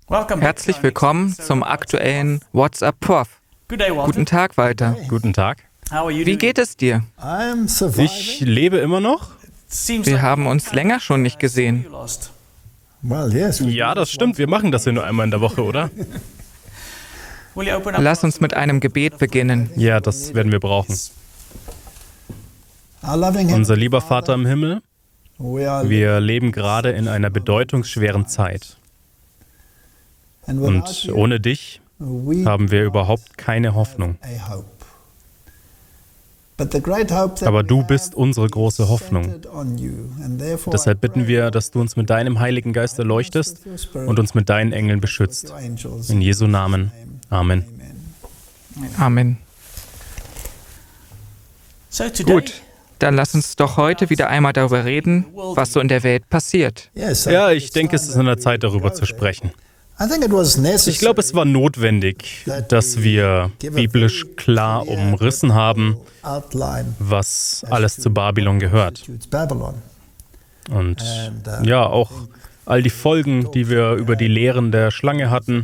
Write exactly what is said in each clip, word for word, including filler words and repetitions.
Herzlich willkommen zum aktuellen WhatsApp Prof. Guten Tag, Walter. Guten Tag. Wie geht es dir? Ich lebe immer noch. Wir haben uns länger schon nicht gesehen. Ja, das stimmt. Wir machen das ja nur einmal in der Woche, oder? Lass uns mit einem Gebet beginnen. Ja, das werden wir brauchen. Unser lieber Vater im Himmel, wir leben gerade in einer bedeutungsschweren Zeit. Und ohne dich haben wir überhaupt keine Hoffnung. Aber du bist unsere große Hoffnung. Deshalb bitten wir, dass du uns mit deinem Heiligen Geist erleuchtest und uns mit deinen Engeln beschützt. In Jesu Namen. Amen. Amen. Gut, dann lass uns doch heute wieder einmal darüber reden, was so in der Welt passiert. Ja, ich denke, es ist an der Zeit, darüber zu sprechen. Ich glaube, es war notwendig, dass wir biblisch klar umrissen haben, was alles zu Babylon gehört. Und ja, auch all die Folgen, die wir über die Lehren der Schlange hatten.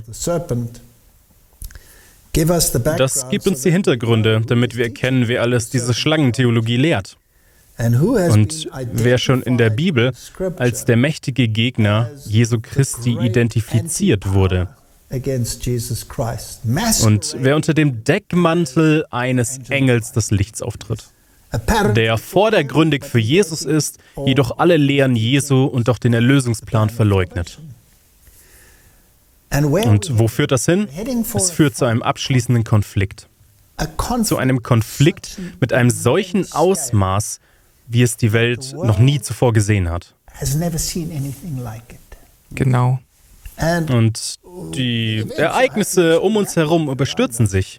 Das gibt uns die Hintergründe, damit wir erkennen, wer alles diese Schlangentheologie lehrt. Und wer schon in der Bibel als der mächtige Gegner Jesu Christi identifiziert wurde. Und wer unter dem Deckmantel eines Engels des Lichts auftritt. Der vordergründig für Jesus ist, jedoch alle Lehren Jesu und auch den Erlösungsplan verleugnet. Und wo führt das hin? Es führt zu einem abschließenden Konflikt. Zu einem Konflikt mit einem solchen Ausmaß, wie es die Welt noch nie zuvor gesehen hat. Genau. Und die Ereignisse um uns herum überstürzen sich.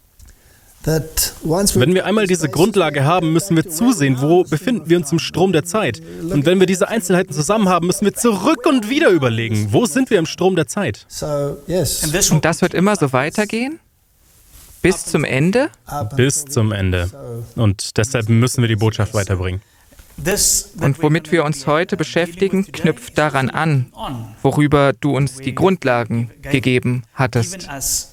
Wenn wir einmal diese Grundlage haben, müssen wir zusehen, wo befinden wir uns im Strom der Zeit. Und wenn wir diese Einzelheiten zusammen haben, müssen wir zurück und wieder überlegen, wo sind wir im Strom der Zeit? Und das wird immer so weitergehen? Bis zum Ende? Bis zum Ende. Und deshalb müssen wir die Botschaft weiterbringen. Und womit wir uns heute beschäftigen, knüpft daran an, worüber du uns die Grundlagen gegeben hattest.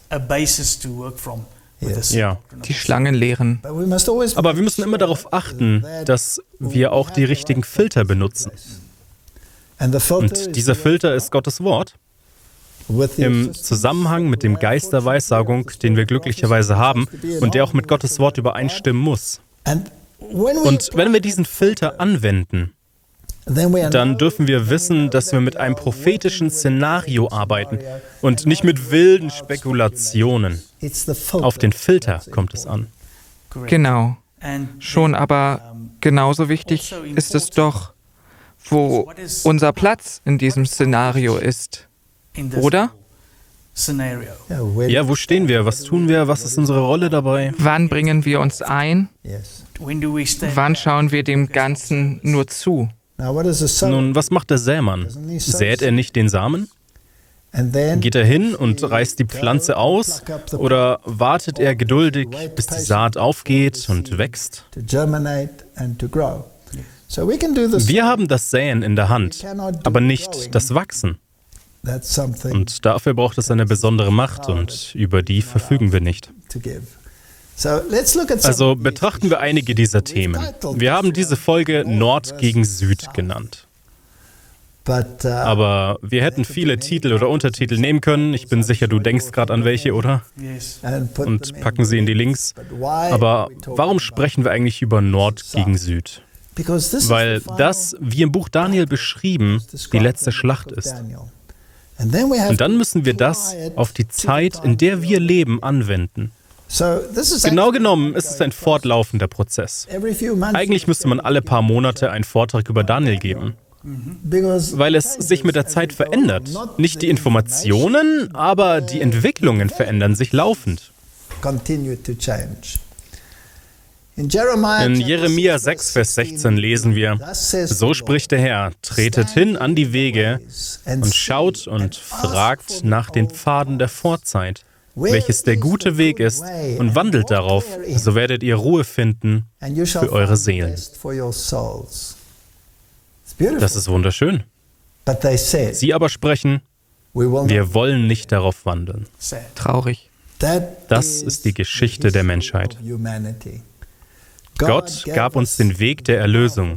Ja. Die Schlangenlehren. Aber wir müssen immer darauf achten, dass wir auch die richtigen Filter benutzen. Und dieser Filter ist Gottes Wort. Im Zusammenhang mit dem Geist der Weissagung, den wir glücklicherweise haben und der auch mit Gottes Wort übereinstimmen muss. Und wenn wir diesen Filter anwenden, dann dürfen wir wissen, dass wir mit einem prophetischen Szenario arbeiten und nicht mit wilden Spekulationen. Auf den Filter kommt es an. Genau. Schon aber genauso wichtig ist es doch, wo unser Platz in diesem Szenario ist. Oder? Ja, wo stehen wir? Was tun wir? Was ist unsere Rolle dabei? Wann bringen wir uns ein? Wann schauen wir dem Ganzen nur zu? Nun, was macht der Sämann? Sät er nicht den Samen? Geht er hin und reißt die Pflanze aus? Oder wartet er geduldig, bis die Saat aufgeht und wächst? Wir haben das Säen in der Hand, aber nicht das Wachsen. Und dafür braucht es eine besondere Macht und über die verfügen wir nicht. Also betrachten wir einige dieser Themen. Wir haben diese Folge Nord gegen Süd genannt. Aber wir hätten viele Titel oder Untertitel nehmen können. Ich bin sicher, du denkst gerade an welche, oder? Und packen sie in die Links. Aber warum sprechen wir eigentlich über Nord gegen Süd? Weil das, wie im Buch Daniel beschrieben, die letzte Schlacht ist. Und dann müssen wir das auf die Zeit, in der wir leben, anwenden. Genau genommen ist es ein fortlaufender Prozess. Eigentlich müsste man alle paar Monate einen Vortrag über Daniel geben. Weil es sich mit der Zeit verändert. Nicht die Informationen, aber die Entwicklungen verändern sich laufend. In Jeremia sechs, Vers sechzehn lesen wir: So spricht der Herr, tretet hin an die Wege und schaut und fragt nach den Pfaden der Vorzeit, welches der gute Weg ist, und wandelt darauf, so werdet ihr Ruhe finden für eure Seelen. Das ist wunderschön. Sie aber sprechen: Wir wollen nicht darauf wandeln. Traurig. Das ist die Geschichte der Menschheit. Gott gab uns den Weg der Erlösung.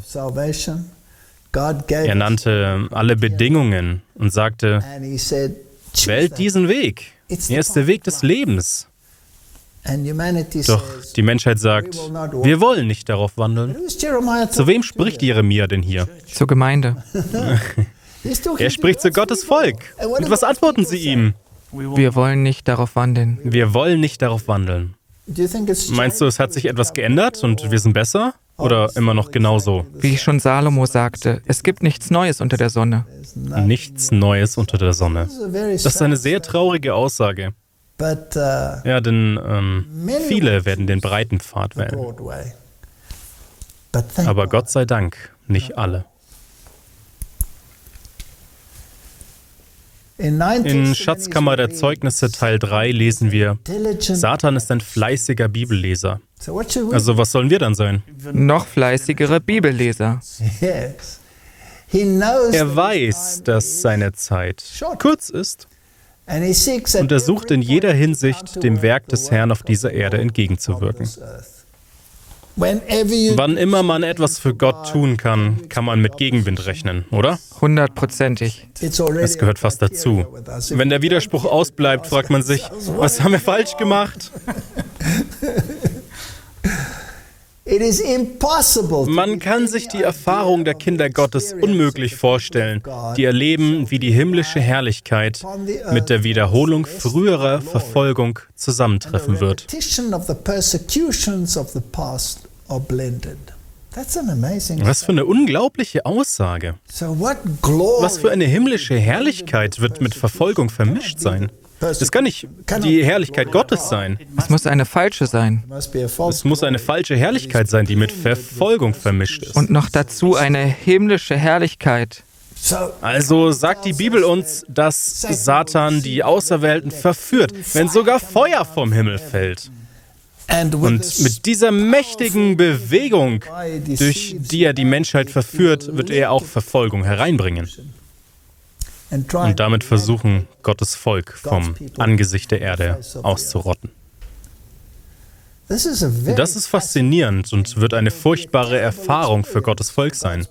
Er nannte alle Bedingungen und sagte, wählt diesen Weg. Er ist der Weg des Lebens. Doch die Menschheit sagt, wir wollen nicht darauf wandeln. Zu wem spricht Jeremia denn hier? Zur Gemeinde. Er spricht zu Gottes Volk. Und was antworten sie ihm? Wir wollen nicht darauf wandeln. Wir wollen nicht darauf wandeln. Meinst du, es hat sich etwas geändert und wir sind besser? Oder immer noch genauso? Wie schon Salomo sagte, es gibt nichts Neues unter der Sonne. Nichts Neues unter der Sonne. Das ist eine sehr traurige Aussage. Ja, denn ähm, viele werden den breiten Pfad wählen. Aber Gott sei Dank, nicht alle. In Schatzkammer der Zeugnisse Teil drei lesen wir, Satan ist ein fleißiger Bibelleser. Also was sollen wir dann sein? Noch fleißigere Bibelleser. Er weiß, dass seine Zeit kurz ist. Und er sucht in jeder Hinsicht, dem Werk des Herrn auf dieser Erde entgegenzuwirken. Wann immer man etwas für Gott tun kann, kann man mit Gegenwind rechnen, oder? Hundertprozentig. Es gehört fast dazu. Wenn der Widerspruch ausbleibt, fragt man sich, was haben wir falsch gemacht? Man kann sich die Erfahrung der Kinder Gottes unmöglich vorstellen, die erleben, wie die himmlische Herrlichkeit mit der Wiederholung früherer Verfolgung zusammentreffen wird. Was für eine unglaubliche Aussage. Was für eine himmlische Herrlichkeit wird mit Verfolgung vermischt sein? Das kann nicht die Herrlichkeit Gottes sein. Es muss eine falsche sein. Es muss eine falsche Herrlichkeit sein, die mit Verfolgung vermischt ist. Und noch dazu eine himmlische Herrlichkeit. Also sagt die Bibel uns, dass Satan die Auserwählten verführt, wenn sogar Feuer vom Himmel fällt. Und mit dieser mächtigen Bewegung, durch die er die Menschheit verführt, wird er auch Verfolgung hereinbringen. Und damit versuchen, Gottes Volk vom Angesicht der Erde auszurotten. Das ist faszinierend und wird eine furchtbare Erfahrung für Gottes Volk sein.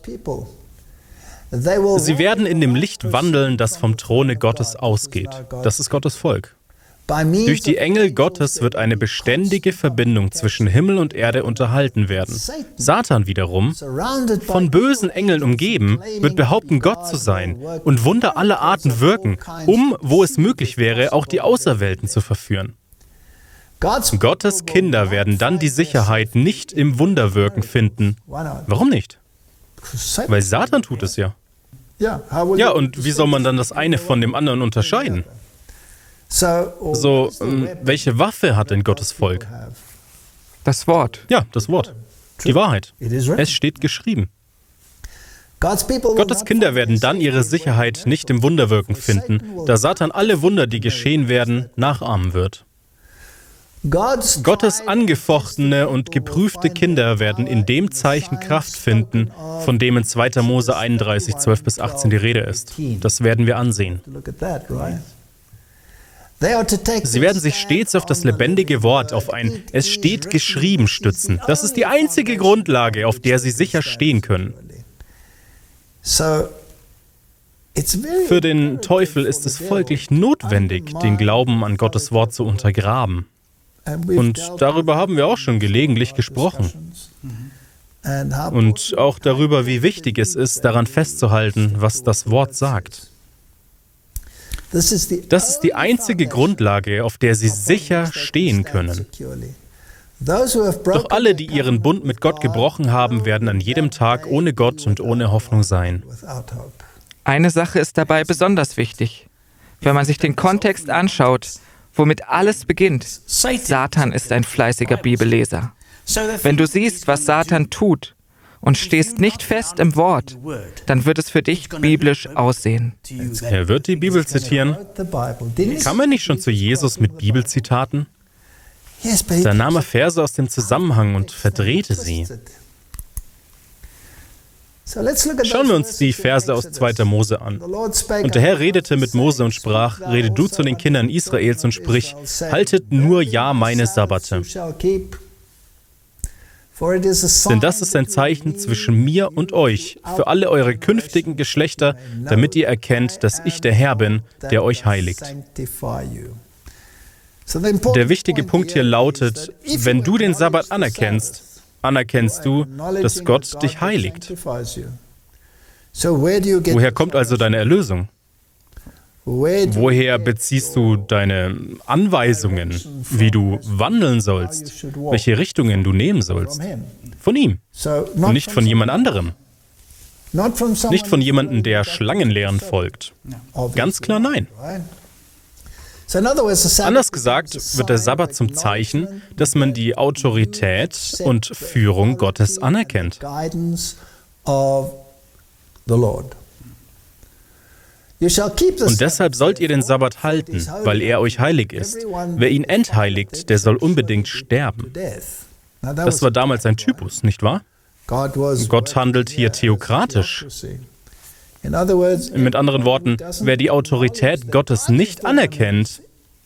Sie werden in dem Licht wandeln, das vom Throne Gottes ausgeht. Das ist Gottes Volk. Durch die Engel Gottes wird eine beständige Verbindung zwischen Himmel und Erde unterhalten werden. Satan wiederum, von bösen Engeln umgeben, wird behaupten, Gott zu sein und Wunder aller Arten wirken, um, wo es möglich wäre, auch die Auserwählten zu verführen. Gottes Kinder werden dann die Sicherheit nicht im Wunderwirken finden. Warum nicht? Weil Satan tut es ja. Ja, und wie soll man dann das eine von dem anderen unterscheiden? So, ähm, welche Waffe hat denn Gottes Volk? Das Wort. Ja, das Wort. Die Wahrheit. Es steht geschrieben. Gottes Kinder werden dann ihre Sicherheit nicht im Wunderwirken finden, da Satan alle Wunder, die geschehen werden, nachahmen wird. Gottes angefochtene und geprüfte Kinder werden in dem Zeichen Kraft finden, von dem in zweiter Mose einunddreißig, zwölf bis achtzehn die Rede ist. Das werden wir ansehen. Sie werden sich stets auf das lebendige Wort, auf ein Es steht geschrieben stützen. Das ist die einzige Grundlage, auf der sie sicher stehen können. Für den Teufel ist es folglich notwendig, den Glauben an Gottes Wort zu untergraben. Und darüber haben wir auch schon gelegentlich gesprochen. Und auch darüber, wie wichtig es ist, daran festzuhalten, was das Wort sagt. Das ist die einzige Grundlage, auf der sie sicher stehen können. Doch alle, die ihren Bund mit Gott gebrochen haben, werden an jedem Tag ohne Gott und ohne Hoffnung sein. Eine Sache ist dabei besonders wichtig. Wenn man sich den Kontext anschaut, womit alles beginnt. Satan ist ein fleißiger Bibelleser. Wenn du siehst, was Satan tut, und stehst nicht fest im Wort, dann wird es für dich biblisch aussehen. Er wird die Bibel zitieren. Kam er nicht schon zu Jesus mit Bibelzitaten? Da nahm er Verse aus dem Zusammenhang und verdrehte sie. Schauen wir uns die Verse aus zweiter Mose an. Und der Herr redete mit Mose und sprach, rede du zu den Kindern Israels und sprich, haltet nur ja meine Sabbate. Denn das ist ein Zeichen zwischen mir und euch, für alle eure künftigen Geschlechter, damit ihr erkennt, dass ich der Herr bin, der euch heiligt. Der wichtige Punkt hier lautet, wenn du den Sabbat anerkennst, anerkennst du, dass Gott dich heiligt. Woher kommt also deine Erlösung? Woher beziehst du deine Anweisungen, wie du wandeln sollst, welche Richtungen du nehmen sollst? Von ihm und nicht von jemand anderem. Nicht von jemandem, der Schlangenlehren folgt. Ganz klar nein. Anders gesagt wird der Sabbat zum Zeichen, dass man die Autorität und Führung Gottes anerkennt. Und deshalb sollt ihr den Sabbat halten, weil er euch heilig ist. Wer ihn entheiligt, der soll unbedingt sterben. Das war damals ein Typus, nicht wahr? Gott handelt hier theokratisch. Mit anderen Worten, wer die Autorität Gottes nicht anerkennt,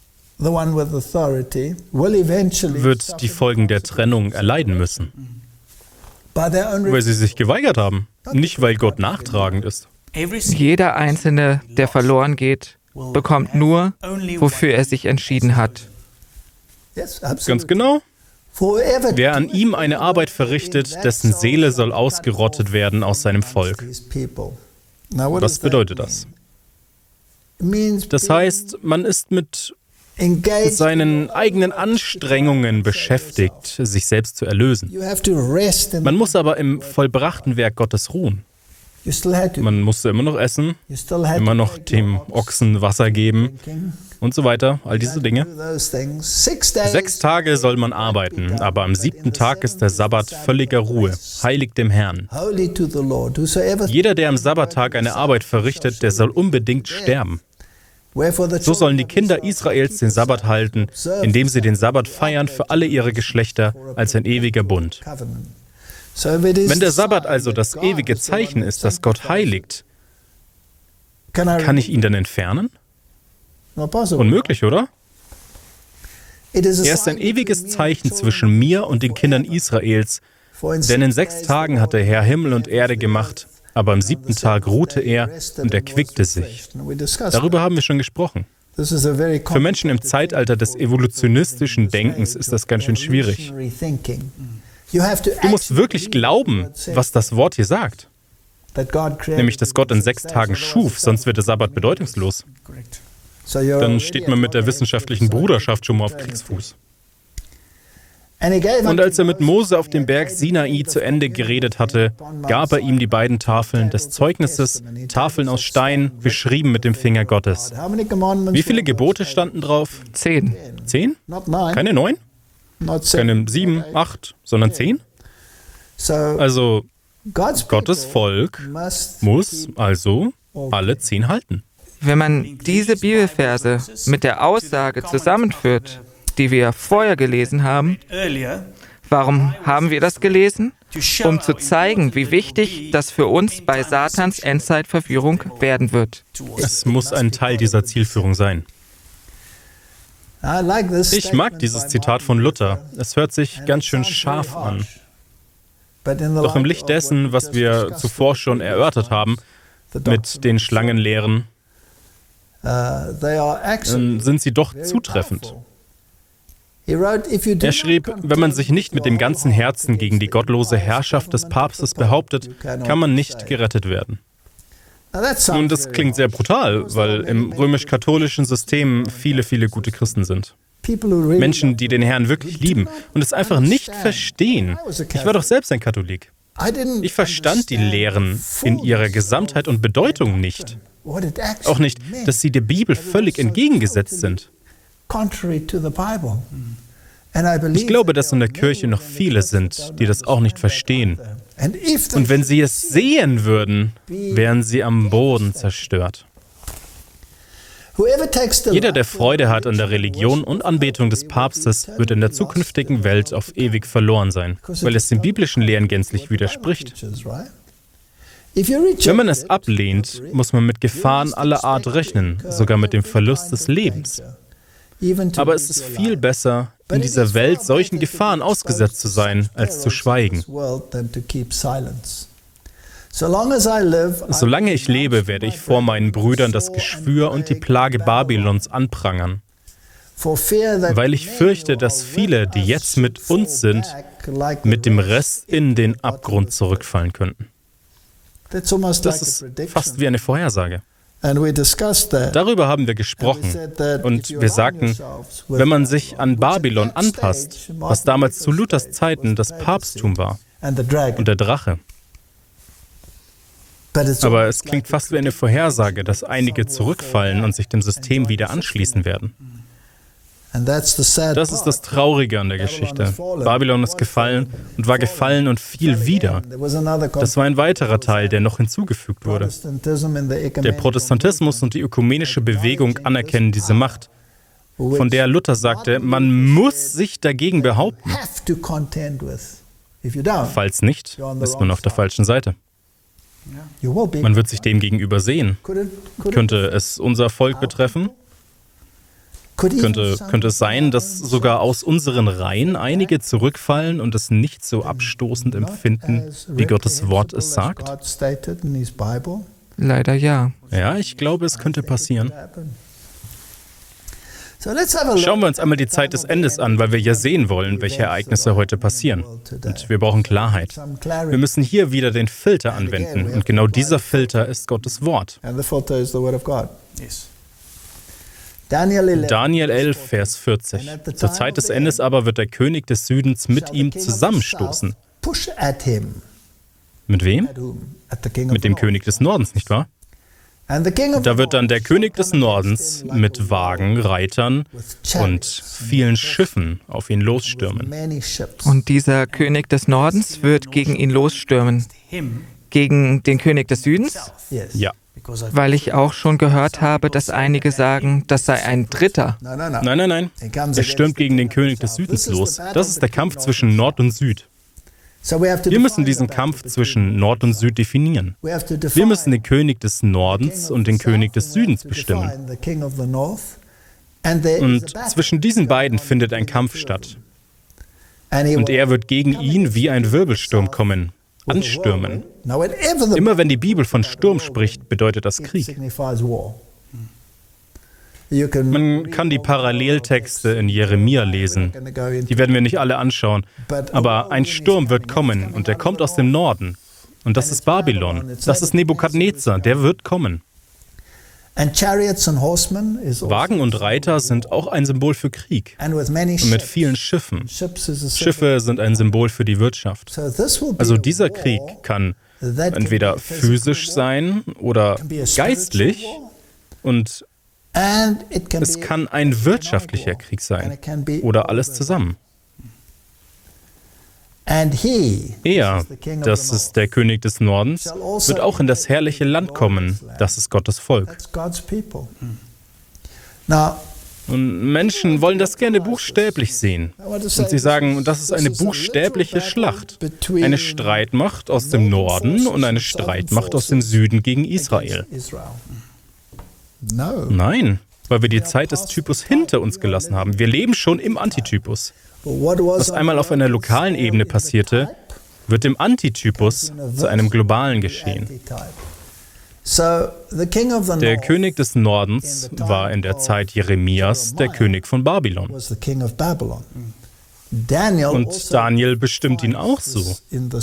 wird die Folgen der Trennung erleiden müssen. Weil sie sich geweigert haben, nicht weil Gott nachtragend ist. Jeder Einzelne, der verloren geht, bekommt nur, wofür er sich entschieden hat. Ganz genau. Wer an ihm eine Arbeit verrichtet, dessen Seele soll ausgerottet werden aus seinem Volk. Was bedeutet das? Das heißt, man ist mit seinen eigenen Anstrengungen beschäftigt, sich selbst zu erlösen. Man muss aber im vollbrachten Werk Gottes ruhen. Man musste immer noch essen, immer noch dem Ochsen Wasser geben und so weiter, all diese Dinge. Sechs Tage soll man arbeiten, aber am siebten Tag ist der Sabbat völliger Ruhe, heilig dem Herrn. Jeder, der am Sabbattag eine Arbeit verrichtet, der soll unbedingt sterben. So sollen die Kinder Israels den Sabbat halten, indem sie den Sabbat feiern für alle ihre Geschlechter als ein ewiger Bund. Wenn der Sabbat also das ewige Zeichen ist, das Gott heiligt, kann ich ihn dann entfernen? Unmöglich, oder? Er ist ein ewiges Zeichen zwischen mir und den Kindern Israels, denn in sechs Tagen hat der Herr Himmel und Erde gemacht, aber am siebten Tag ruhte er und erquickte sich. Darüber haben wir schon gesprochen. Für Menschen im Zeitalter des evolutionistischen Denkens ist das ganz schön schwierig. Du musst wirklich glauben, was das Wort hier sagt. Nämlich, dass Gott in sechs Tagen schuf, sonst wird der Sabbat bedeutungslos. Dann steht man mit der wissenschaftlichen Bruderschaft schon mal auf Kriegsfuß. Und als er mit Mose auf dem Berg Sinai zu Ende geredet hatte, gab er ihm die beiden Tafeln des Zeugnisses, Tafeln aus Stein, beschrieben mit dem Finger Gottes. Wie viele Gebote standen drauf? Zehn. Zehn? Keine neun? Keine sieben, acht, sondern zehn? Also, Gottes Volk muss also alle zehn halten. Wenn man diese Bibelverse mit der Aussage zusammenführt, die wir vorher gelesen haben, warum haben wir das gelesen? Um zu zeigen, wie wichtig das für uns bei Satans Endzeitverführung werden wird. Es muss ein Teil dieser Zielführung sein. Ich mag dieses Zitat von Luther. Es hört sich ganz schön scharf an. Doch im Licht dessen, was wir zuvor schon erörtert haben, mit den Schlangenlehren, sind sie doch zutreffend. Er schrieb, wenn man sich nicht mit dem ganzen Herzen gegen die gottlose Herrschaft des Papstes behauptet, kann man nicht gerettet werden. Nun, das klingt sehr brutal, weil im römisch-katholischen System viele, viele gute Christen sind. Menschen, die den Herrn wirklich lieben und es einfach nicht verstehen. Ich war doch selbst ein Katholik. Ich verstand die Lehren in ihrer Gesamtheit und Bedeutung nicht. Auch nicht, dass sie der Bibel völlig entgegengesetzt sind. Ich glaube, dass in der Kirche noch viele sind, die das auch nicht verstehen. Und wenn sie es sehen würden, wären sie am Boden zerstört. Jeder, der Freude hat an der Religion und Anbetung des Papstes, wird in der zukünftigen Welt auf ewig verloren sein, weil es den biblischen Lehren gänzlich widerspricht. Wenn man es ablehnt, muss man mit Gefahren aller Art rechnen, sogar mit dem Verlust des Lebens. Aber es ist viel besser, in dieser Welt solchen Gefahren ausgesetzt zu sein, als zu schweigen. Solange ich lebe, werde ich vor meinen Brüdern das Geschwür und die Plage Babylons anprangern, weil ich fürchte, dass viele, die jetzt mit uns sind, mit dem Rest in den Abgrund zurückfallen könnten. Das ist fast wie eine Vorhersage. Darüber haben wir gesprochen und wir sagten, wenn man sich an Babylon anpasst, was damals zu Luthers Zeiten das Papsttum war und der Drache. Aber es klingt fast wie eine Vorhersage, dass einige zurückfallen und sich dem System wieder anschließen werden. Das ist das Traurige an der Geschichte. Babylon ist gefallen und war gefallen und fiel wieder. Das war ein weiterer Teil, der noch hinzugefügt wurde. Der Protestantismus und die ökumenische Bewegung anerkennen diese Macht, von der Luther sagte, man muss sich dagegen behaupten. Falls nicht, ist man auf der falschen Seite. Man wird sich dem gegenüber sehen. Könnte es unser Volk betreffen? Könnte, könnte es sein, dass sogar aus unseren Reihen einige zurückfallen und es nicht so abstoßend empfinden, wie Gottes Wort es sagt? Leider ja. Ja, ich glaube, es könnte passieren. Schauen wir uns einmal die Zeit des Endes an, weil wir ja sehen wollen, welche Ereignisse heute passieren. Und wir brauchen Klarheit. Wir müssen hier wieder den Filter anwenden. Und genau dieser Filter ist Gottes Wort. Daniel elf, Vers vierzig. Zur Zeit des Endes aber wird der König des Südens mit ihm zusammenstoßen. Mit wem? Mit dem König des Nordens, nicht wahr? Da wird dann der König des Nordens mit Wagen, Reitern und vielen Schiffen auf ihn losstürmen. Und dieser König des Nordens wird gegen ihn losstürmen. Gegen den König des Südens? Ja. Weil ich auch schon gehört habe, dass einige sagen, das sei ein Dritter. Nein, nein, nein. Er stürmt gegen den König des Südens los. Das ist der Kampf zwischen Nord und Süd. Wir müssen diesen Kampf zwischen Nord und Süd definieren. Wir müssen den König des Nordens und den König des Südens bestimmen. Und zwischen diesen beiden findet ein Kampf statt. Und er wird gegen ihn wie ein Wirbelsturm kommen, anstürmen. Immer wenn die Bibel von Sturm spricht, bedeutet das Krieg. Man kann die Paralleltexte in Jeremia lesen. Die werden wir nicht alle anschauen. Aber ein Sturm wird kommen und der kommt aus dem Norden. Und das ist Babylon. Das ist Nebukadnezar. Der wird kommen. Wagen und Reiter sind auch ein Symbol für Krieg. Und mit vielen Schiffen. Schiffe sind ein Symbol für die Wirtschaft. Also dieser Krieg kann entweder physisch sein oder geistlich und es kann ein wirtschaftlicher Krieg sein oder alles zusammen. Er, das ist der König des Nordens, wird auch in das herrliche Land kommen, das ist Gottes Volk. Und Menschen wollen das gerne buchstäblich sehen. Und sie sagen, das ist eine buchstäbliche Schlacht. Eine Streitmacht aus dem Norden und eine Streitmacht aus dem Süden gegen Israel. Nein, weil wir die Zeit des Typus hinter uns gelassen haben. Wir leben schon im Antitypus. Was einmal auf einer lokalen Ebene passierte, wird im Antitypus zu einem globalen Geschehen. Der König des Nordens war in der Zeit Jeremias der König von Babylon. Und Daniel bestimmt ihn auch so.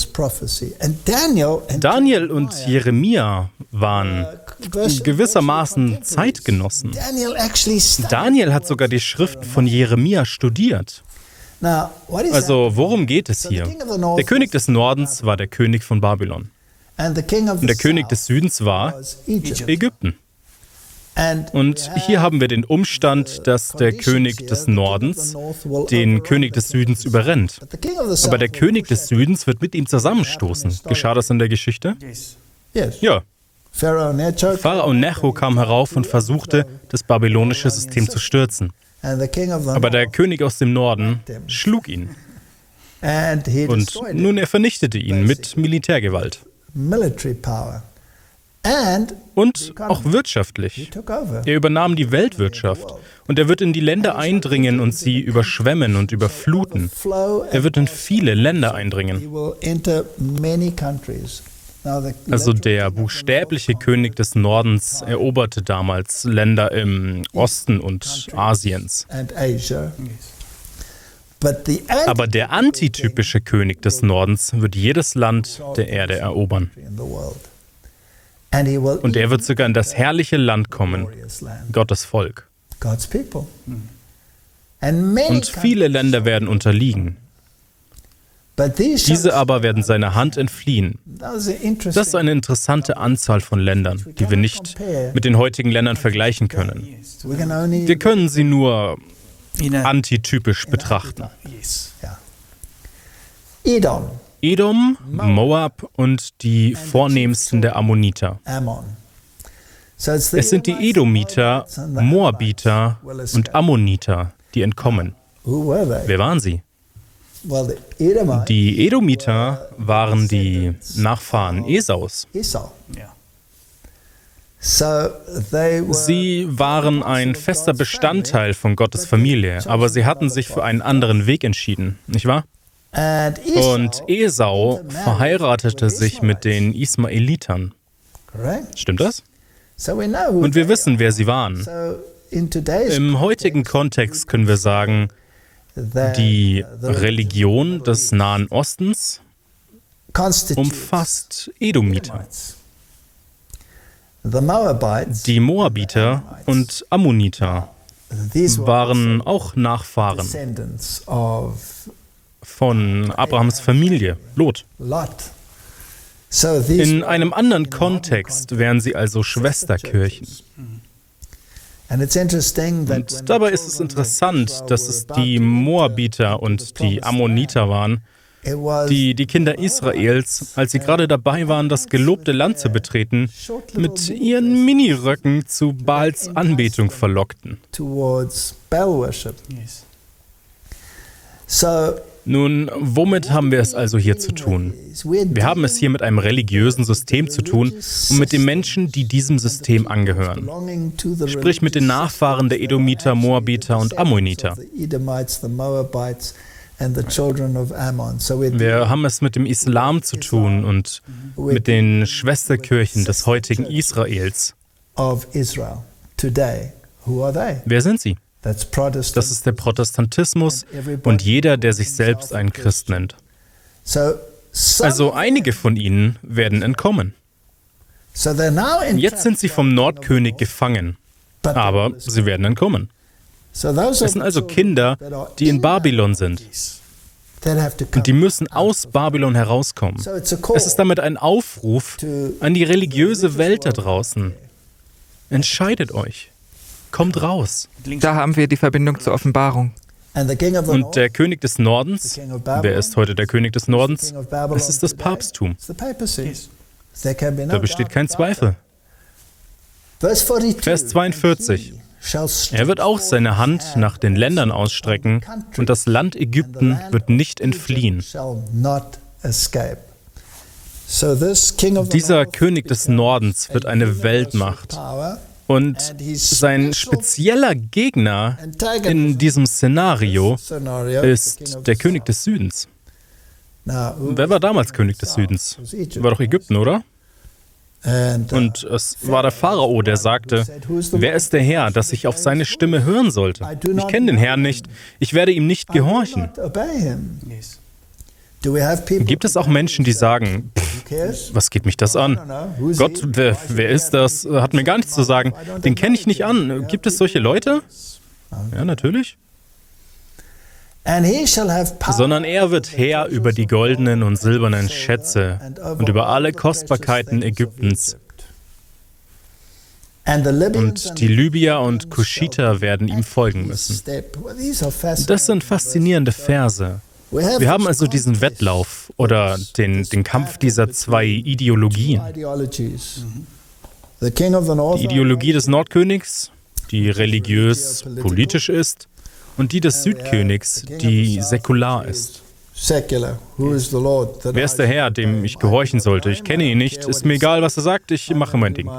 Daniel und Jeremia waren gewissermaßen Zeitgenossen. Daniel hat sogar die Schriften von Jeremia studiert. Also, worum geht es hier? Der König des Nordens war der König von Babylon. Und der König des Südens war Ägypten. Und hier haben wir den Umstand, dass der König des Nordens den König des Südens überrennt. Aber der König des Südens wird mit ihm zusammenstoßen. Geschah das in der Geschichte? Ja. Pharao Necho kam herauf und versuchte, das babylonische System zu stürzen. Aber der König aus dem Norden schlug ihn. Und nun er vernichtete ihn mit Militärgewalt. Und auch wirtschaftlich. Er übernahm die Weltwirtschaft und er wird in die Länder eindringen und sie überschwemmen und überfluten. Er wird in viele Länder eindringen. Also der buchstäbliche König des Nordens eroberte damals Länder im Osten und Asiens. Aber der antitypische König des Nordens wird jedes Land der Erde erobern. Und er wird sogar in das herrliche Land kommen, Gottes Volk. Und viele Länder werden unterliegen. Diese aber werden seiner Hand entfliehen. Das ist eine interessante Anzahl von Ländern, die wir nicht mit den heutigen Ländern vergleichen können. Wir können sie nur antitypisch betrachten. Edom, Moab und die vornehmsten der Ammoniter. Es sind die Edomiter, Moabiter und Ammoniter, die entkommen. Wer waren sie? Die Edomiter waren die Nachfahren Esaus. Sie waren ein fester Bestandteil von Gottes Familie, aber sie hatten sich für einen anderen Weg entschieden, nicht wahr? Und Esau verheiratete sich mit den Ismaelitern. Stimmt das? Und wir wissen, wer sie waren. Im heutigen Kontext können wir sagen, die Religion des Nahen Ostens umfasst Edomiter. Die Moabiter und Ammoniter waren auch Nachfahren von Abrahams Familie, Lot. In einem anderen Kontext wären sie also Schwesterkirchen. Und dabei ist es interessant, dass es die Moabiter und die Ammoniter waren, die die Kinder Israels, als sie gerade dabei waren, das gelobte Land zu betreten, mit ihren Miniröcken zu Baals Anbetung verlockten. Nun, womit haben wir es also hier zu tun? Wir haben es hier mit einem religiösen System zu tun und mit den Menschen, die diesem System angehören. Sprich mit den Nachfahren der Edomiter, Moabiter und Ammoniter. Wir haben es mit dem Islam zu tun und mit den Schwesterkirchen des heutigen Israels. Wer sind sie? Das ist der Protestantismus und jeder, der sich selbst einen Christ nennt. Also einige von ihnen werden entkommen. Jetzt sind sie vom Nordkönig gefangen, aber sie werden entkommen. Es sind also Kinder, die in Babylon sind. Und die müssen aus Babylon herauskommen. Es ist damit ein Aufruf an die religiöse Welt da draußen. Entscheidet euch. Kommt raus. Da haben wir die Verbindung zur Offenbarung. Und der König des Nordens, wer ist heute der König des Nordens? Es ist das Papsttum. Da besteht kein Zweifel. Vers zweiundvierzig. Er wird auch seine Hand nach den Ländern ausstrecken und das Land Ägypten wird nicht entfliehen. Dieser König des Nordens wird eine Weltmacht. Und sein spezieller Gegner in diesem Szenario ist der König des Südens. Wer war damals König des Südens? War doch Ägypten, oder? Und es war der Pharao, der sagte, wer ist der Herr, dass ich auf seine Stimme hören sollte? Ich kenne den Herrn nicht, ich werde ihm nicht gehorchen. Gibt es auch Menschen, die sagen, pff, was geht mich das an? Gott, wer, wer ist das? Hat mir gar nichts zu sagen. Den kenne ich nicht an. Gibt es solche Leute? Ja, natürlich. Sondern er wird Herr über die goldenen und silbernen Schätze und über alle Kostbarkeiten Ägyptens. Und die Libyer und Kuschiter werden ihm folgen müssen. Das sind faszinierende Verse. Wir haben also diesen Wettlauf oder den, den Kampf dieser zwei Ideologien. Die Ideologie des Nordkönigs, die religiös-politisch ist, und die des Südkönigs, die säkular ist. Wer ist der Herr, dem ich gehorchen sollte? Ich kenne ihn nicht, ist mir egal, was er sagt, ich mache mein Ding.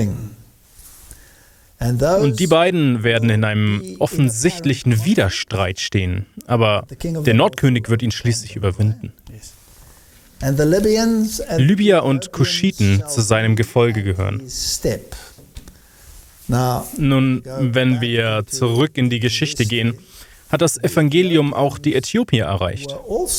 Und die beiden werden in einem offensichtlichen Widerstreit stehen, aber der Nordkönig wird ihn schließlich überwinden. Libyer und Kuschiten zu seinem Gefolge gehören. Nun, wenn wir zurück in die Geschichte gehen, hat das Evangelium auch die Äthiopier erreicht.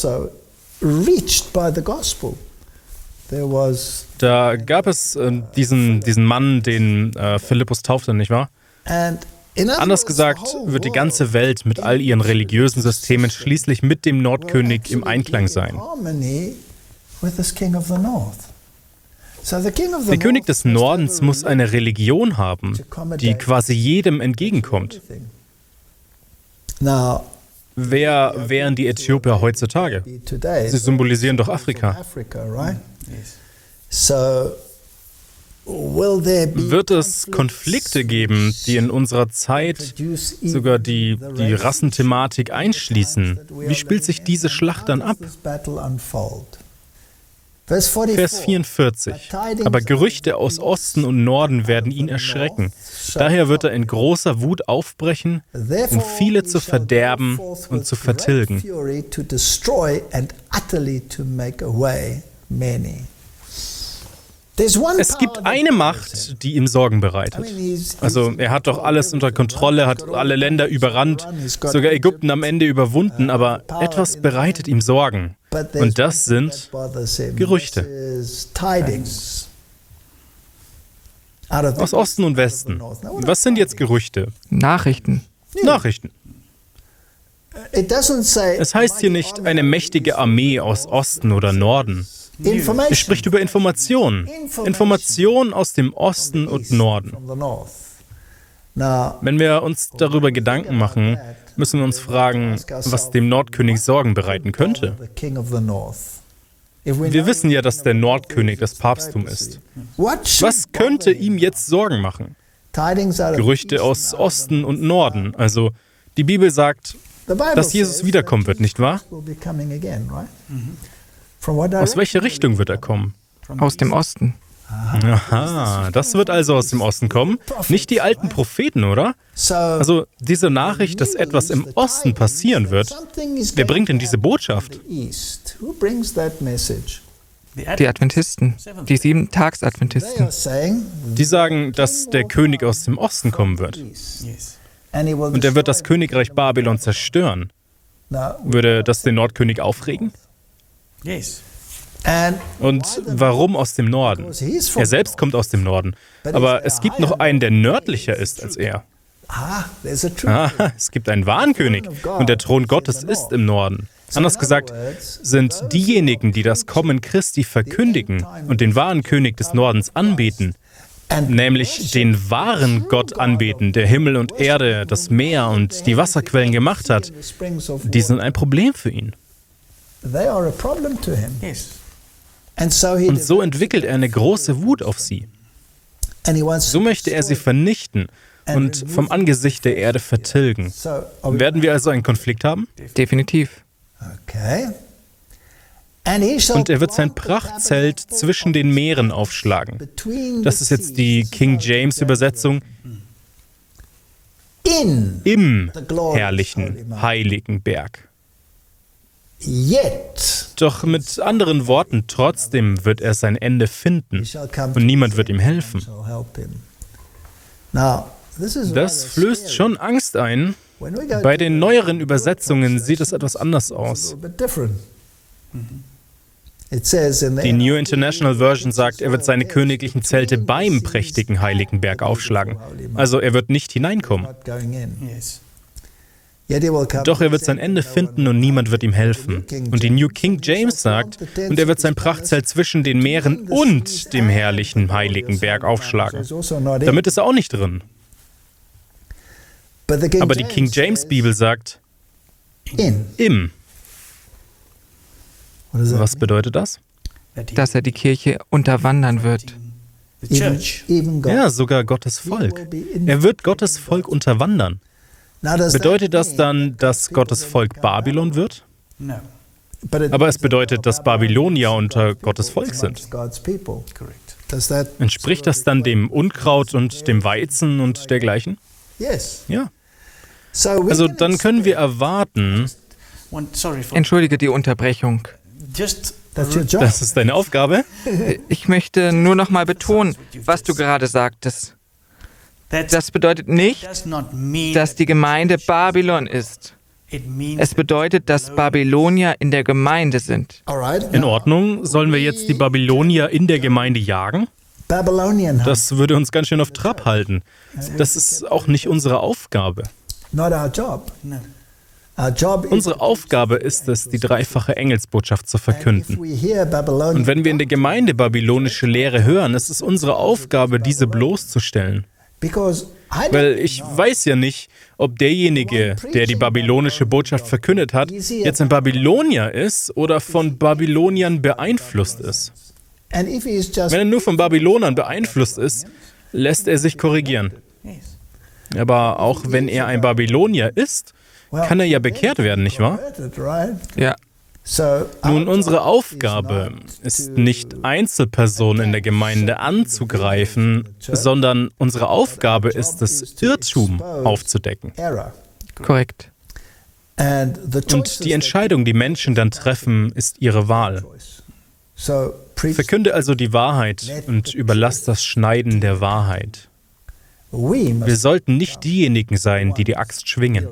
Da gab es äh, diesen, diesen Mann, den äh, Philippus taufte, nicht wahr? Anders gesagt, wird die ganze Welt mit all ihren religiösen Systemen schließlich mit dem Nordkönig im Einklang sein. Der König des Nordens muss eine Religion haben, die quasi jedem entgegenkommt. Wer wären die Äthiopier heutzutage? Sie symbolisieren doch Afrika. Wird es Konflikte geben, die in unserer Zeit sogar die, die Rassenthematik einschließen? Wie spielt sich diese Schlacht dann ab? Vers vierundvierzig. Aber Gerüchte aus Osten und Norden werden ihn erschrecken. Daher wird er in großer Wut aufbrechen, um viele zu verderben und zu vertilgen. Es gibt eine Macht, die ihm Sorgen bereitet. Also er hat doch alles unter Kontrolle, hat alle Länder überrannt, sogar Ägypten am Ende überwunden, aber etwas bereitet ihm Sorgen. Und das sind Gerüchte. Aus Osten und Westen. Was sind jetzt Gerüchte? Nachrichten. Nachrichten. Es heißt hier nicht eine mächtige Armee aus Osten oder Norden. Es spricht über Informationen. Informationen aus dem Osten und Norden. Wenn wir uns darüber Gedanken machen, müssen wir uns fragen, was dem Nordkönig Sorgen bereiten könnte. Wir wissen ja, dass der Nordkönig das Papsttum ist. Was könnte ihm jetzt Sorgen machen? Gerüchte aus Osten und Norden. Also die Bibel sagt, dass Jesus wiederkommen wird, nicht wahr? Aus welcher Richtung wird er kommen? Aus dem Osten. Aha, das wird also aus dem Osten kommen. Nicht die alten Propheten, oder? Also diese Nachricht, dass etwas im Osten passieren wird, wer bringt denn diese Botschaft? Die Adventisten, die Sieben-Tags-Adventisten. Die sagen, dass der König aus dem Osten kommen wird. Und er wird das Königreich Babylon zerstören. Würde das den Nordkönig aufregen? Und warum aus dem Norden? Er selbst kommt aus dem Norden. Aber es gibt noch einen, der nördlicher ist als er. Ah, es gibt einen wahren König. Und der Thron Gottes ist im Norden. Anders gesagt, sind diejenigen, die das Kommen Christi verkündigen und den wahren König des Nordens anbeten, nämlich den wahren Gott anbeten, der Himmel und Erde, das Meer und die Wasserquellen gemacht hat, die sind ein Problem für ihn. Und so entwickelt er eine große Wut auf sie. So möchte er sie vernichten und vom Angesicht der Erde vertilgen. Werden wir also einen Konflikt haben? Definitiv. Und er wird sein Prachtzelt zwischen den Meeren aufschlagen. Das ist jetzt die King James Übersetzung. Im herrlichen, heiligen Berg. Doch mit anderen Worten, trotzdem wird er sein Ende finden und niemand wird ihm helfen. Das flößt schon Angst ein. Bei den neueren Übersetzungen sieht es etwas anders aus. Die New International Version sagt, er wird seine königlichen Zelte beim prächtigen heiligen Berg aufschlagen. Also er wird nicht hineinkommen. Doch er wird sein Ende finden und niemand wird ihm helfen. Und die New King James sagt, und er wird sein Prachtzelt zwischen den Meeren und dem herrlichen heiligen Berg aufschlagen. Damit ist er auch nicht drin. Aber die King James Bibel sagt, im. Was bedeutet das? Dass er die Kirche unterwandern wird. Ja, sogar Gottes Volk. Er wird Gottes Volk unterwandern. Bedeutet das dann, dass Gottes Volk Babylon wird? Aber es bedeutet, dass Babylonier unter Gottes Volk sind. Entspricht das dann dem Unkraut und dem Weizen und dergleichen? Ja. Also dann können wir erwarten... Entschuldige die Unterbrechung. Das ist deine Aufgabe? Ich möchte nur noch mal betonen, was du gerade sagtest. Das bedeutet nicht, dass die Gemeinde Babylon ist. Es bedeutet, dass Babylonier in der Gemeinde sind. In Ordnung. Sollen wir jetzt die Babylonier in der Gemeinde jagen? Das würde uns ganz schön auf Trab halten. Das ist auch nicht unsere Aufgabe. Unsere Aufgabe ist es, die dreifache Engelsbotschaft zu verkünden. Und wenn wir in der Gemeinde babylonische Lehre hören, ist es unsere Aufgabe, diese bloßzustellen. Weil ich weiß ja nicht, ob derjenige, der die babylonische Botschaft verkündet hat, jetzt ein Babylonier ist oder von Babyloniern beeinflusst ist. Wenn er nur von Babylonern beeinflusst ist, lässt er sich korrigieren. Aber auch wenn er ein Babylonier ist, kann er ja bekehrt werden, nicht wahr? Ja. Nun, unsere Aufgabe ist nicht, Einzelpersonen in der Gemeinde anzugreifen, sondern unsere Aufgabe ist es, Irrtum aufzudecken. Korrekt. Und die Entscheidung, die Menschen dann treffen, ist ihre Wahl. Verkünde also die Wahrheit und überlass das Schneiden der Wahrheit. Wir sollten nicht diejenigen sein, die die Axt schwingen.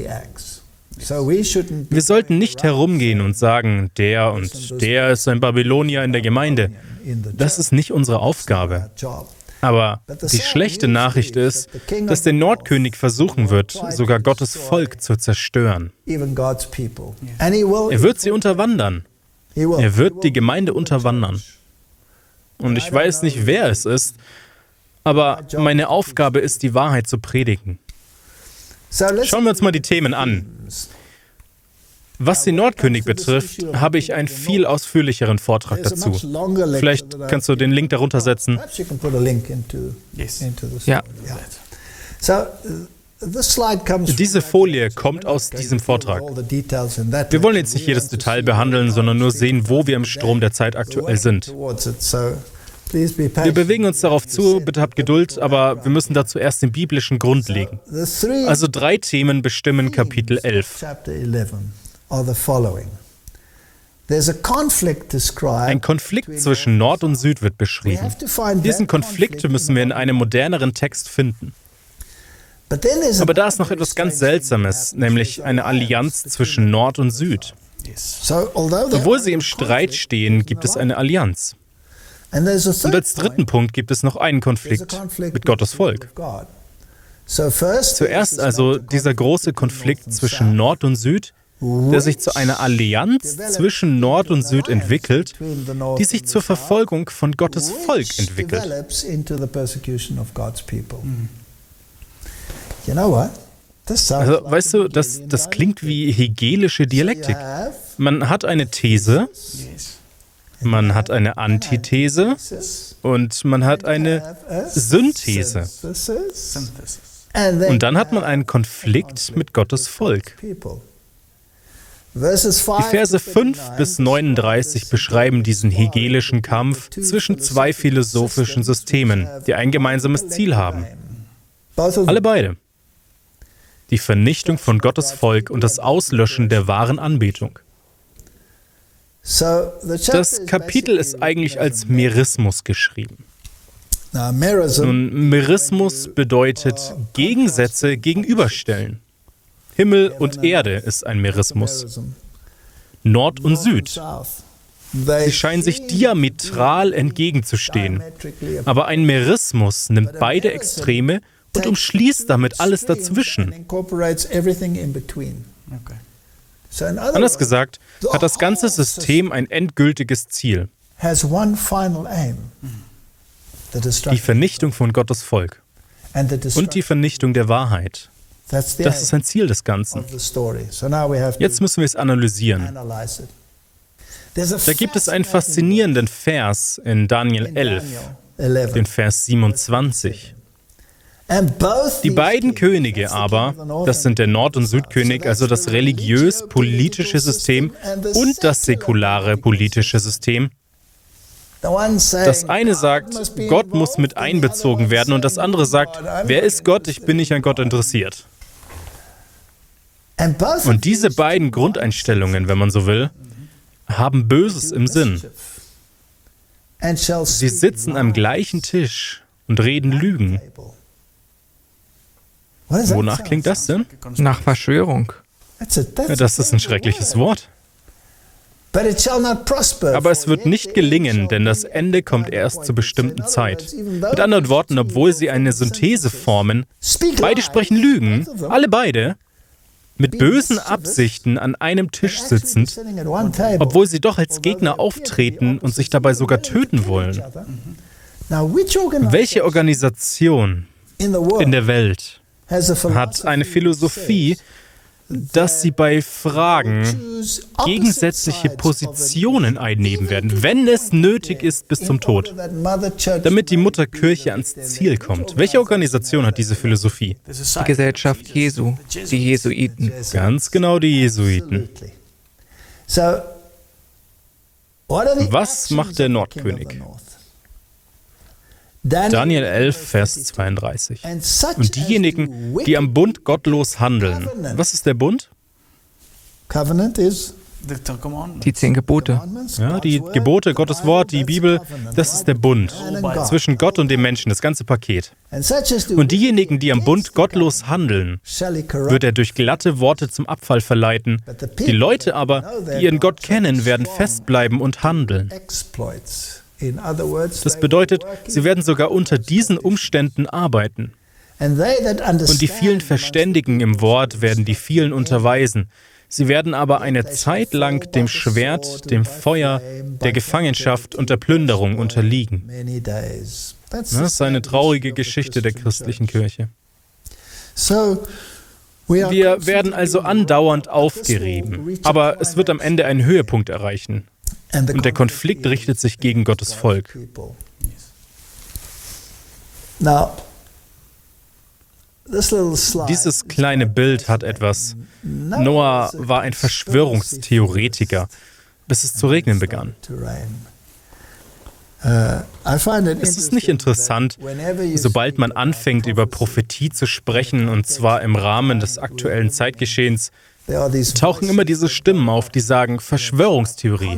Wir sollten nicht herumgehen und sagen, der und der ist ein Babylonier in der Gemeinde. Das ist nicht unsere Aufgabe. Aber die schlechte Nachricht ist, dass der Nordkönig versuchen wird, sogar Gottes Volk zu zerstören. Er wird sie unterwandern. Er wird die Gemeinde unterwandern. Und ich weiß nicht, wer es ist, aber meine Aufgabe ist, die Wahrheit zu predigen. Schauen wir uns mal die Themen an. Was den Nordkönig betrifft, habe ich einen viel ausführlicheren Vortrag dazu. Vielleicht kannst du den Link darunter setzen. Ja. Diese Folie kommt aus diesem Vortrag. Wir wollen jetzt nicht jedes Detail behandeln, sondern nur sehen, wo wir im Strom der Zeit aktuell sind. Wir bewegen uns darauf zu, bitte habt Geduld, aber wir müssen dazu erst den biblischen Grund legen. Also drei Themen bestimmen Kapitel elf. Ein Konflikt zwischen Nord und Süd wird beschrieben. Diesen Konflikt müssen wir in einem moderneren Text finden. Aber da ist noch etwas ganz Seltsames, nämlich eine Allianz zwischen Nord und Süd. Obwohl sie im Streit stehen, gibt es eine Allianz. Und als dritten Punkt gibt es noch einen Konflikt mit Gottes Volk. Zuerst also dieser große Konflikt zwischen Nord und Süd, der sich zu einer Allianz zwischen Nord und Süd entwickelt, die sich zur Verfolgung von Gottes Volk entwickelt. Also, weißt du, das, das klingt wie hegelische Dialektik. Man hat eine These, man hat eine Antithese und man hat eine Synthese. Und dann hat man einen Konflikt mit Gottes Volk. Die Verse fünf bis neununddreißig beschreiben diesen hegelischen Kampf zwischen zwei philosophischen Systemen, die ein gemeinsames Ziel haben. Alle beide. Die Vernichtung von Gottes Volk und das Auslöschen der wahren Anbetung. Das Kapitel ist eigentlich als Merismus geschrieben. Nun, Merismus bedeutet Gegensätze gegenüberstellen. Himmel und Erde ist ein Merismus. Nord und Süd. Sie scheinen sich diametral entgegenzustehen. Aber ein Merismus nimmt beide Extreme und umschließt damit alles dazwischen. Anders gesagt, hat das ganze System ein endgültiges Ziel. Die Vernichtung von Gottes Volk und die Vernichtung der Wahrheit. Das ist ein Ziel des Ganzen. Jetzt müssen wir es analysieren. Da gibt es einen faszinierenden Vers in Daniel elf, den Vers siebenundzwanzig. Die beiden Könige aber, das sind der Nord- und Südkönig, also das religiös-politische System und das säkulare politische System. Das eine sagt, Gott muss mit einbezogen werden, und das andere sagt, wer ist Gott? Ich bin nicht an Gott interessiert. Und diese beiden Grundeinstellungen, wenn man so will, haben Böses im Sinn. Sie sitzen am gleichen Tisch und reden Lügen. Wonach klingt das denn? Nach Verschwörung. Ja, das ist ein schreckliches Wort. Aber es wird nicht gelingen, denn das Ende kommt erst zur bestimmten Zeit. Mit anderen Worten, obwohl sie eine Synthese formen, beide sprechen Lügen, alle beide, mit bösen Absichten an einem Tisch sitzend, obwohl sie doch als Gegner auftreten und sich dabei sogar töten wollen. Welche Organisation in der Welt hat eine Philosophie, dass sie bei Fragen gegensätzliche Positionen einnehmen werden, wenn es nötig ist, bis zum Tod, damit die Mutterkirche ans Ziel kommt? Welche Organisation hat diese Philosophie? Die Gesellschaft Jesu, die Jesuiten. Ganz genau, die Jesuiten. Was macht der Nordkönig? Daniel elf, Vers zweiunddreißig. Und diejenigen, die am Bund gottlos handeln. Was ist der Bund? Die zehn Gebote. Ja, die Gebote, Gottes Wort, die Bibel, das ist der Bund zwischen Gott und dem Menschen, das ganze Paket. Und diejenigen, die am Bund gottlos handeln, wird er durch glatte Worte zum Abfall verleiten. Die Leute aber, die ihren Gott kennen, werden festbleiben und handeln. Das bedeutet, sie werden sogar unter diesen Umständen arbeiten. Und die vielen Verständigen im Wort werden die vielen unterweisen. Sie werden aber eine Zeit lang dem Schwert, dem Feuer, der Gefangenschaft und der Plünderung unterliegen. Das ist eine traurige Geschichte der christlichen Kirche. Wir werden also andauernd aufgerieben, aber es wird am Ende einen Höhepunkt erreichen. Und der Konflikt richtet sich gegen Gottes Volk. Dieses kleine Bild hat etwas. Noah war ein Verschwörungstheoretiker, bis es zu regnen begann. Es ist nicht interessant, sobald man anfängt, über Prophetie zu sprechen, und zwar im Rahmen des aktuellen Zeitgeschehens, tauchen immer diese Stimmen auf, die sagen, Verschwörungstheorie.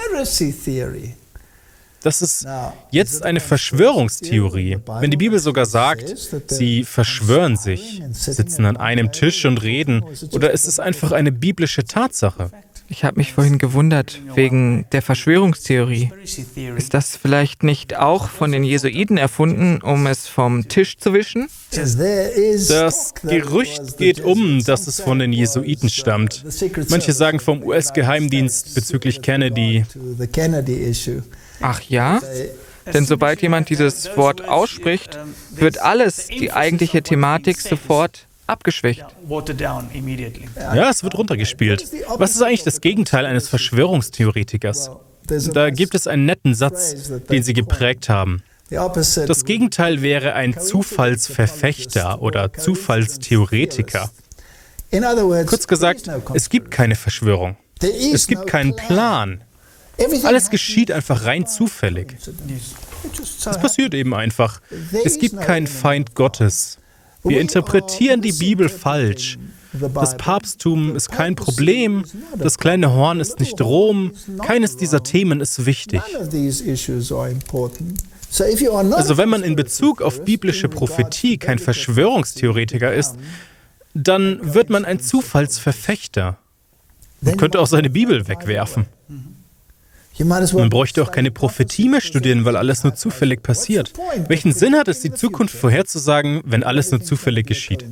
Das ist jetzt eine Verschwörungstheorie. Wenn die Bibel sogar sagt, sie verschwören sich, sitzen an einem Tisch und reden, oder ist es einfach eine biblische Tatsache? Ich habe mich vorhin gewundert, wegen der Verschwörungstheorie. Ist das vielleicht nicht auch von den Jesuiten erfunden, um es vom Tisch zu wischen? Das Gerücht geht um, dass es von den Jesuiten stammt. Manche sagen vom U S-Geheimdienst bezüglich Kennedy. Ach ja? Denn sobald jemand dieses Wort ausspricht, wird alles, die eigentliche Thematik, sofort abgeschwächt. Ja, es wird runtergespielt. Was ist eigentlich das Gegenteil eines Verschwörungstheoretikers? Da gibt es einen netten Satz, den sie geprägt haben. Das Gegenteil wäre ein Zufallsverfechter oder Zufallstheoretiker. Kurz gesagt, es gibt keine Verschwörung. Es gibt keinen Plan. Alles geschieht einfach rein zufällig. Es passiert eben einfach. Es gibt keinen Feind Gottes. Wir interpretieren die Bibel falsch. Das Papsttum ist kein Problem, das kleine Horn ist nicht Rom, keines dieser Themen ist wichtig. Also wenn man in Bezug auf biblische Prophetie kein Verschwörungstheoretiker ist, dann wird man ein Zufallsverfechter und könnte auch seine Bibel wegwerfen. Man bräuchte auch keine Prophetie mehr studieren, weil alles nur zufällig passiert. Welchen Sinn hat es, die Zukunft vorherzusagen, wenn alles nur zufällig geschieht?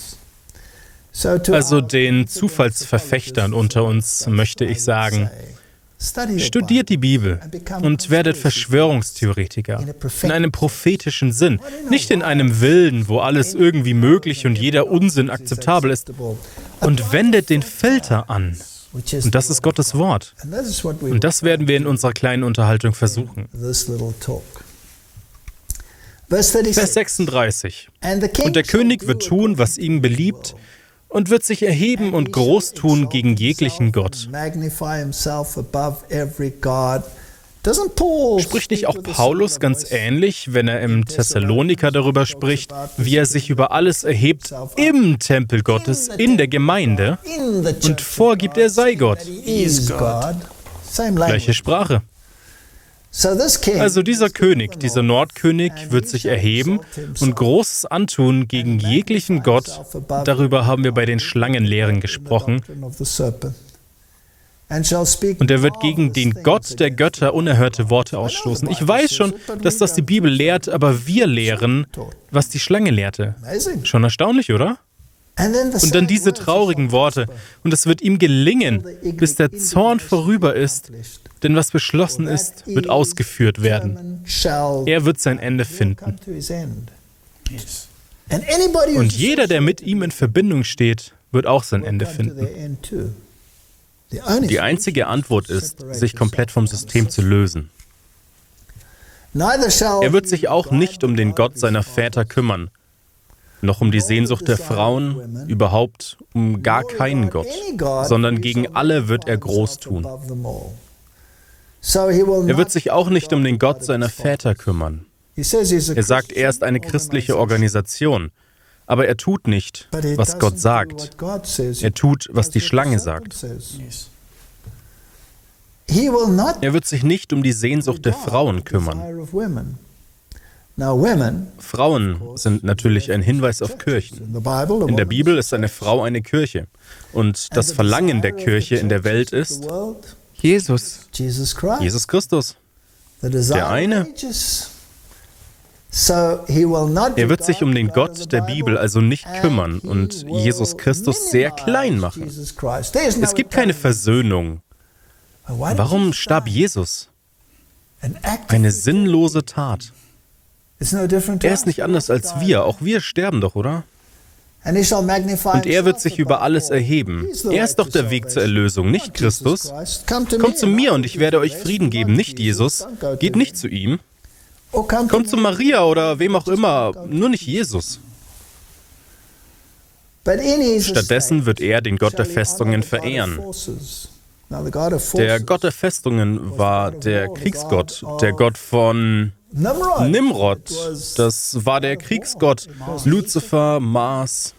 Also den Zufallsverfechtern unter uns möchte ich sagen, studiert die Bibel und werdet Verschwörungstheoretiker in einem prophetischen Sinn, nicht in einem wilden, wo alles irgendwie möglich und jeder Unsinn akzeptabel ist, und wendet den Filter an. Und das ist Gottes Wort. Und das werden wir in unserer kleinen Unterhaltung versuchen. Vers sechsunddreißig. Und der König wird tun, was ihm beliebt, und wird sich erheben und groß tun gegen jeglichen Gott. Spricht nicht auch Paulus ganz ähnlich, wenn er im Thessaloniker darüber spricht, wie er sich über alles erhebt im Tempel Gottes, in der Gemeinde, und vorgibt, er sei Gott? Gleiche Sprache. Also dieser König, dieser Nordkönig wird sich erheben und Großes antun gegen jeglichen Gott. Darüber haben wir bei den Schlangenlehren gesprochen. Und er wird gegen den Gott der Götter unerhörte Worte ausstoßen. Ich weiß schon, dass das die Bibel lehrt, aber wir lehren, was die Schlange lehrte. Schon erstaunlich, oder? Und dann diese traurigen Worte. Und es wird ihm gelingen, bis der Zorn vorüber ist. Denn was beschlossen ist, wird ausgeführt werden. Er wird sein Ende finden. Und jeder, der mit ihm in Verbindung steht, wird auch sein Ende finden. Die einzige Antwort ist, sich komplett vom System zu lösen. Er wird sich auch nicht um den Gott seiner Väter kümmern, noch um die Sehnsucht der Frauen, überhaupt um gar keinen Gott, sondern gegen alle wird er groß tun. Er wird sich auch nicht um den Gott seiner Väter kümmern. Er sagt, er ist eine christliche Organisation, aber er tut nicht, was Gott sagt. Er tut, was die Schlange sagt. Er wird sich nicht um die Sehnsucht der Frauen kümmern. Frauen sind natürlich ein Hinweis auf Kirchen. In der Bibel ist eine Frau eine Kirche. Und das Verlangen der Kirche in der Welt ist Jesus. Jesus Christus. Der eine. Er wird sich um den Gott der Bibel also nicht kümmern und Jesus Christus sehr klein machen. Es gibt keine Versöhnung. Warum starb Jesus? Eine sinnlose Tat. Er ist nicht anders als wir. Auch wir sterben doch, oder? Und er wird sich über alles erheben. Er ist doch der Weg zur Erlösung, nicht Christus. Kommt zu mir und ich werde euch Frieden geben, nicht Jesus. Geht nicht zu ihm. Kommt zu Maria oder wem auch immer, nur nicht Jesus. Stattdessen wird er den Gott der Festungen verehren. Der Gott der Festungen war der Kriegsgott, der Gott von Nimrod. Das war der Kriegsgott, Luzifer, Mars.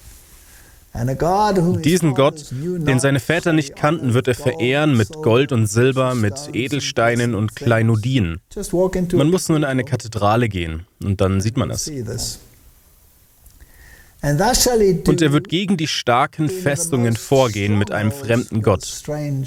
Diesen Gott, den seine Väter nicht kannten, wird er verehren mit Gold und Silber, mit Edelsteinen und Kleinodien. Man muss nur in eine Kathedrale gehen und dann sieht man es. Und er wird gegen die starken Festungen vorgehen mit einem fremden Gott.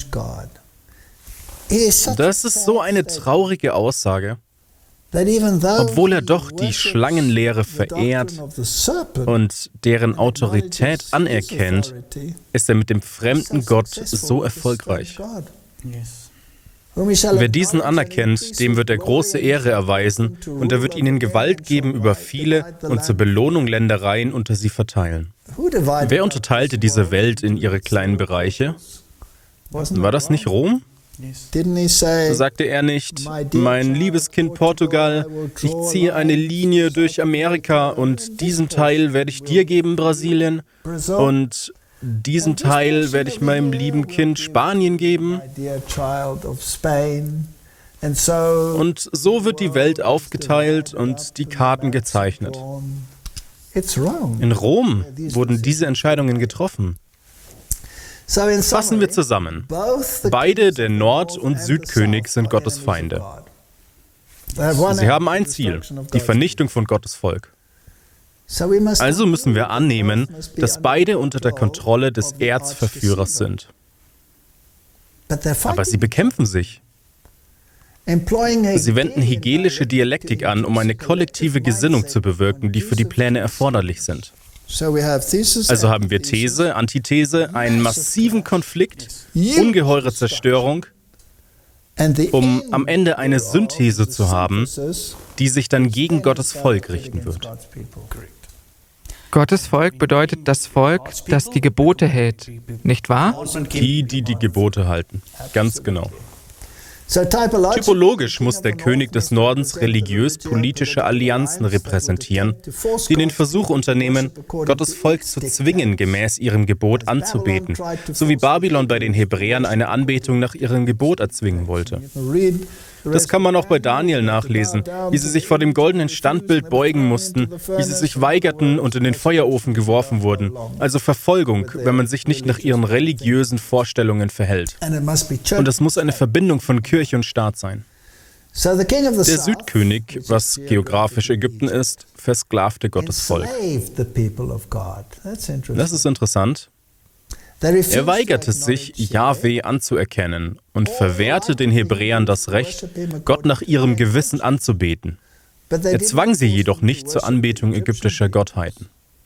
Das ist so eine traurige Aussage. Obwohl er doch die Schlangenlehre verehrt und deren Autorität anerkennt, ist er mit dem fremden Gott so erfolgreich. Wer diesen anerkennt, dem wird er große Ehre erweisen und er wird ihnen Gewalt geben über viele und zur Belohnung Ländereien unter sie verteilen. Wer unterteilte diese Welt in ihre kleinen Bereiche? War das nicht Rom? Sagte er nicht, mein liebes Kind Portugal, ich ziehe eine Linie durch Amerika und diesen Teil werde ich dir geben, Brasilien, und diesen Teil werde ich meinem lieben Kind Spanien geben. Und so wird die Welt aufgeteilt und die Karten gezeichnet. In Rom wurden diese Entscheidungen getroffen. Fassen wir zusammen. Beide, der Nord- und Südkönig, sind Gottes Feinde. Sie haben ein Ziel, die Vernichtung von Gottes Volk. Also müssen wir annehmen, dass beide unter der Kontrolle des Erzverführers sind. Aber sie bekämpfen sich. Sie wenden hegelische Dialektik an, um eine kollektive Gesinnung zu bewirken, die für die Pläne erforderlich sind. Also haben wir These, Antithese, einen massiven Konflikt, ungeheure Zerstörung, um am Ende eine Synthese zu haben, die sich dann gegen Gottes Volk richten wird. Gottes Volk bedeutet das Volk, das die Gebote hält, nicht wahr? Die, die die Gebote halten. Ganz genau. Typologisch muss der König des Nordens religiös-politische Allianzen repräsentieren, die den Versuch unternehmen, Gottes Volk zu zwingen, gemäß ihrem Gebot anzubeten, so wie Babylon bei den Hebräern eine Anbetung nach ihrem Gebot erzwingen wollte. Das kann man auch bei Daniel nachlesen, wie sie sich vor dem goldenen Standbild beugen mussten, wie sie sich weigerten und in den Feuerofen geworfen wurden. Also Verfolgung, wenn man sich nicht nach ihren religiösen Vorstellungen verhält. Und es muss eine Verbindung von Kirche und Staat sein. Der Südkönig, was geografisch Ägypten ist, versklavte Gottes Volk. Das ist interessant. Er weigerte sich, Jahwe anzuerkennen und verwehrte den Hebräern das Recht, Gott nach ihrem Gewissen anzubeten. Er zwang sie jedoch nicht zur Anbetung ägyptischer Gottheiten.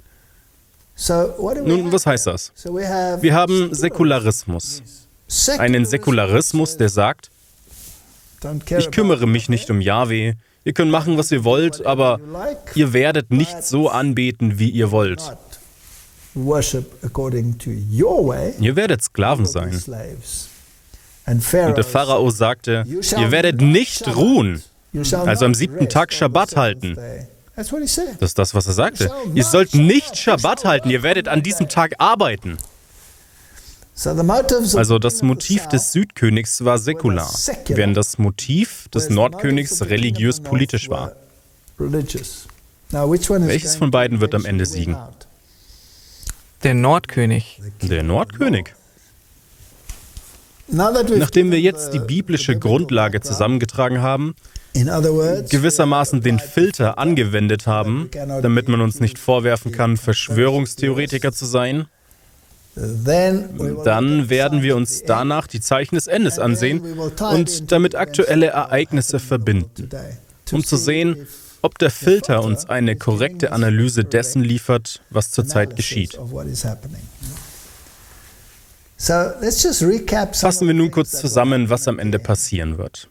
Nun, was heißt das? Wir haben Säkularismus. Einen Säkularismus, der sagt, ich kümmere mich nicht um Jahwe, ihr könnt machen, was ihr wollt, aber ihr werdet nicht so anbeten, wie ihr wollt. Ihr werdet Sklaven sein. Und der Pharao sagte, ihr werdet nicht ruhen, also am siebten Tag Schabbat halten. Das ist das, was er sagte. Ihr sollt nicht Schabbat halten, ihr werdet an diesem Tag arbeiten. Also das Motiv des Südkönigs war säkular, während das Motiv des Nordkönigs religiös-politisch war. Welches von beiden wird am Ende siegen? Der Nordkönig. Der Nordkönig. Nachdem wir jetzt die biblische Grundlage zusammengetragen haben, gewissermaßen den Filter angewendet haben, damit man uns nicht vorwerfen kann, Verschwörungstheoretiker zu sein, dann werden wir uns danach die Zeichen des Endes ansehen und damit aktuelle Ereignisse verbinden, um zu sehen, ob der Filter uns eine korrekte Analyse dessen liefert, was zurzeit geschieht. Fassen wir nun kurz zusammen, was am Ende passieren wird.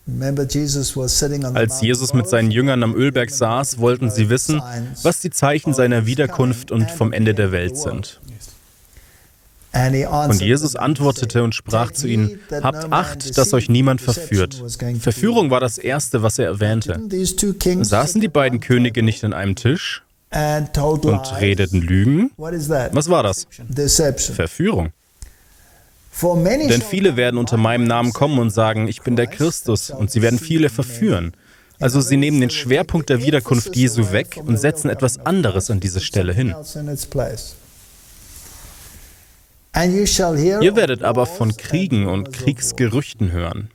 Als Jesus mit seinen Jüngern am Ölberg saß, wollten sie wissen, was die Zeichen seiner Wiederkunft und vom Ende der Welt sind. Und Jesus antwortete und sprach zu ihnen, habt Acht, dass euch niemand verführt. Verführung war das Erste, was er erwähnte. Saßen die beiden Könige nicht an einem Tisch und redeten Lügen? Was war das? Verführung. Denn viele werden unter meinem Namen kommen und sagen, ich bin der Christus, und sie werden viele verführen. Also sie nehmen den Schwerpunkt der Wiederkunft Jesu weg und setzen etwas anderes an diese Stelle hin. Ihr werdet aber von Kriegen und Kriegsgerüchten hören.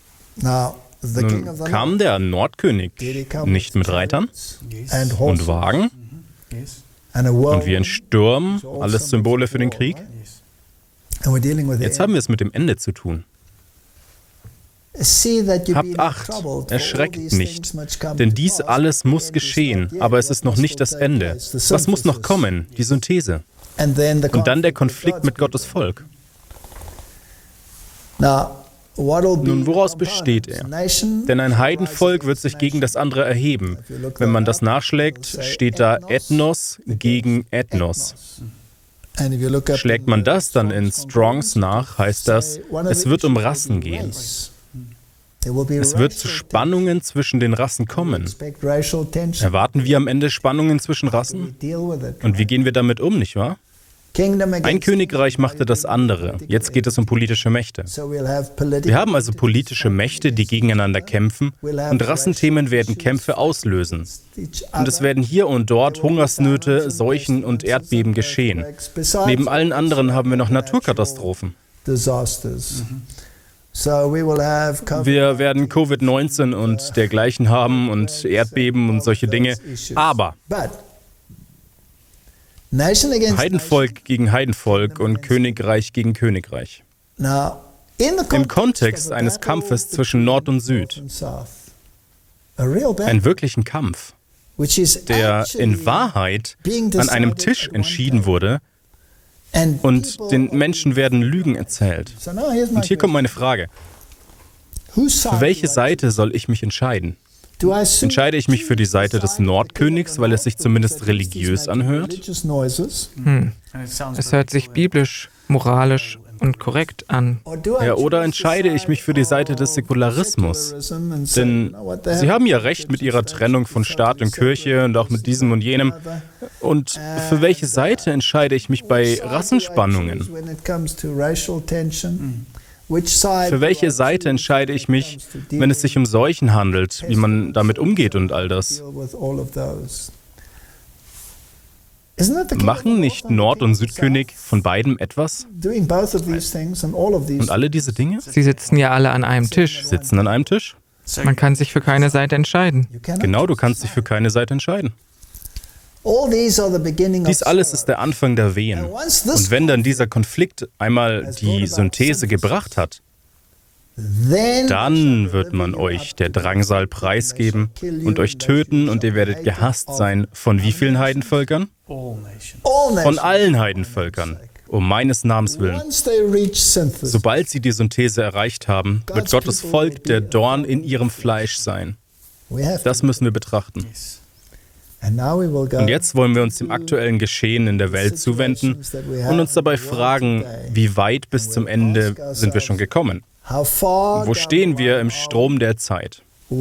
Nun kam der Nordkönig nicht mit Reitern und Wagen und wie ein Sturm, alles Symbole für den Krieg. Jetzt haben wir es mit dem Ende zu tun. Habt Acht, erschreckt nicht, denn dies alles muss geschehen, aber es ist noch nicht das Ende. Was muss noch kommen? Die Synthese. Und dann der Konflikt mit Gottes Volk. Nun, woraus besteht er? Denn ein Heidenvolk wird sich gegen das andere erheben. Wenn man das nachschlägt, steht da Ethnos gegen Ethnos. Schlägt man das dann in Strongs nach, heißt das, es wird um Rassen gehen. Es wird zu Spannungen zwischen den Rassen kommen. Erwarten wir am Ende Spannungen zwischen Rassen? Und wie gehen wir damit um, nicht wahr? Ein Königreich machte das andere. Jetzt geht es um politische Mächte. Wir haben also politische Mächte, die gegeneinander kämpfen, und Rassenthemen werden Kämpfe auslösen. Und es werden hier und dort Hungersnöte, Seuchen und Erdbeben geschehen. Neben allen anderen haben wir noch Naturkatastrophen. Wir werden Covid neunzehn und dergleichen haben und Erdbeben und solche Dinge. Aber Heidenvolk gegen Heidenvolk und Königreich gegen Königreich. Im Kontext eines Kampfes zwischen Nord und Süd. Einen wirklichen Kampf, der in Wahrheit an einem Tisch entschieden wurde, und den Menschen werden Lügen erzählt. Und hier kommt meine Frage. Für welche Seite soll ich mich entscheiden? Entscheide ich mich für die Seite des Nordkönigs, weil es sich zumindest religiös anhört? Hm. Es hört sich biblisch, moralisch und korrekt an. Ja, oder entscheide ich mich für die Seite des Säkularismus? Denn Sie haben ja recht mit Ihrer Trennung von Staat und Kirche und auch mit diesem und jenem. Und für welche Seite entscheide ich mich bei Rassenspannungen? Für welche Seite entscheide ich mich, wenn es sich um Seuchen handelt, wie man damit umgeht und all das? Machen nicht Nord- und Südkönig von beidem etwas? Und alle diese Dinge? Sie sitzen ja alle an einem Tisch. Sitzen an einem Tisch? Man kann sich für keine Seite entscheiden. Genau, du kannst dich für keine Seite entscheiden. Dies alles ist der Anfang der Wehen. Und wenn dann dieser Konflikt einmal die Synthese gebracht hat, dann wird man euch der Drangsal preisgeben und euch töten und ihr werdet gehasst sein von wie vielen Heidenvölkern? Von allen Heidenvölkern, um meines Namens willen. Sobald sie die Synthese erreicht haben, wird Gottes Volk der Dorn in ihrem Fleisch sein. Das müssen wir betrachten. Und jetzt wollen wir uns dem aktuellen Geschehen in der Welt zuwenden und uns dabei fragen, wie weit bis zum Ende sind wir schon gekommen? Wo stehen wir im Strom der Zeit?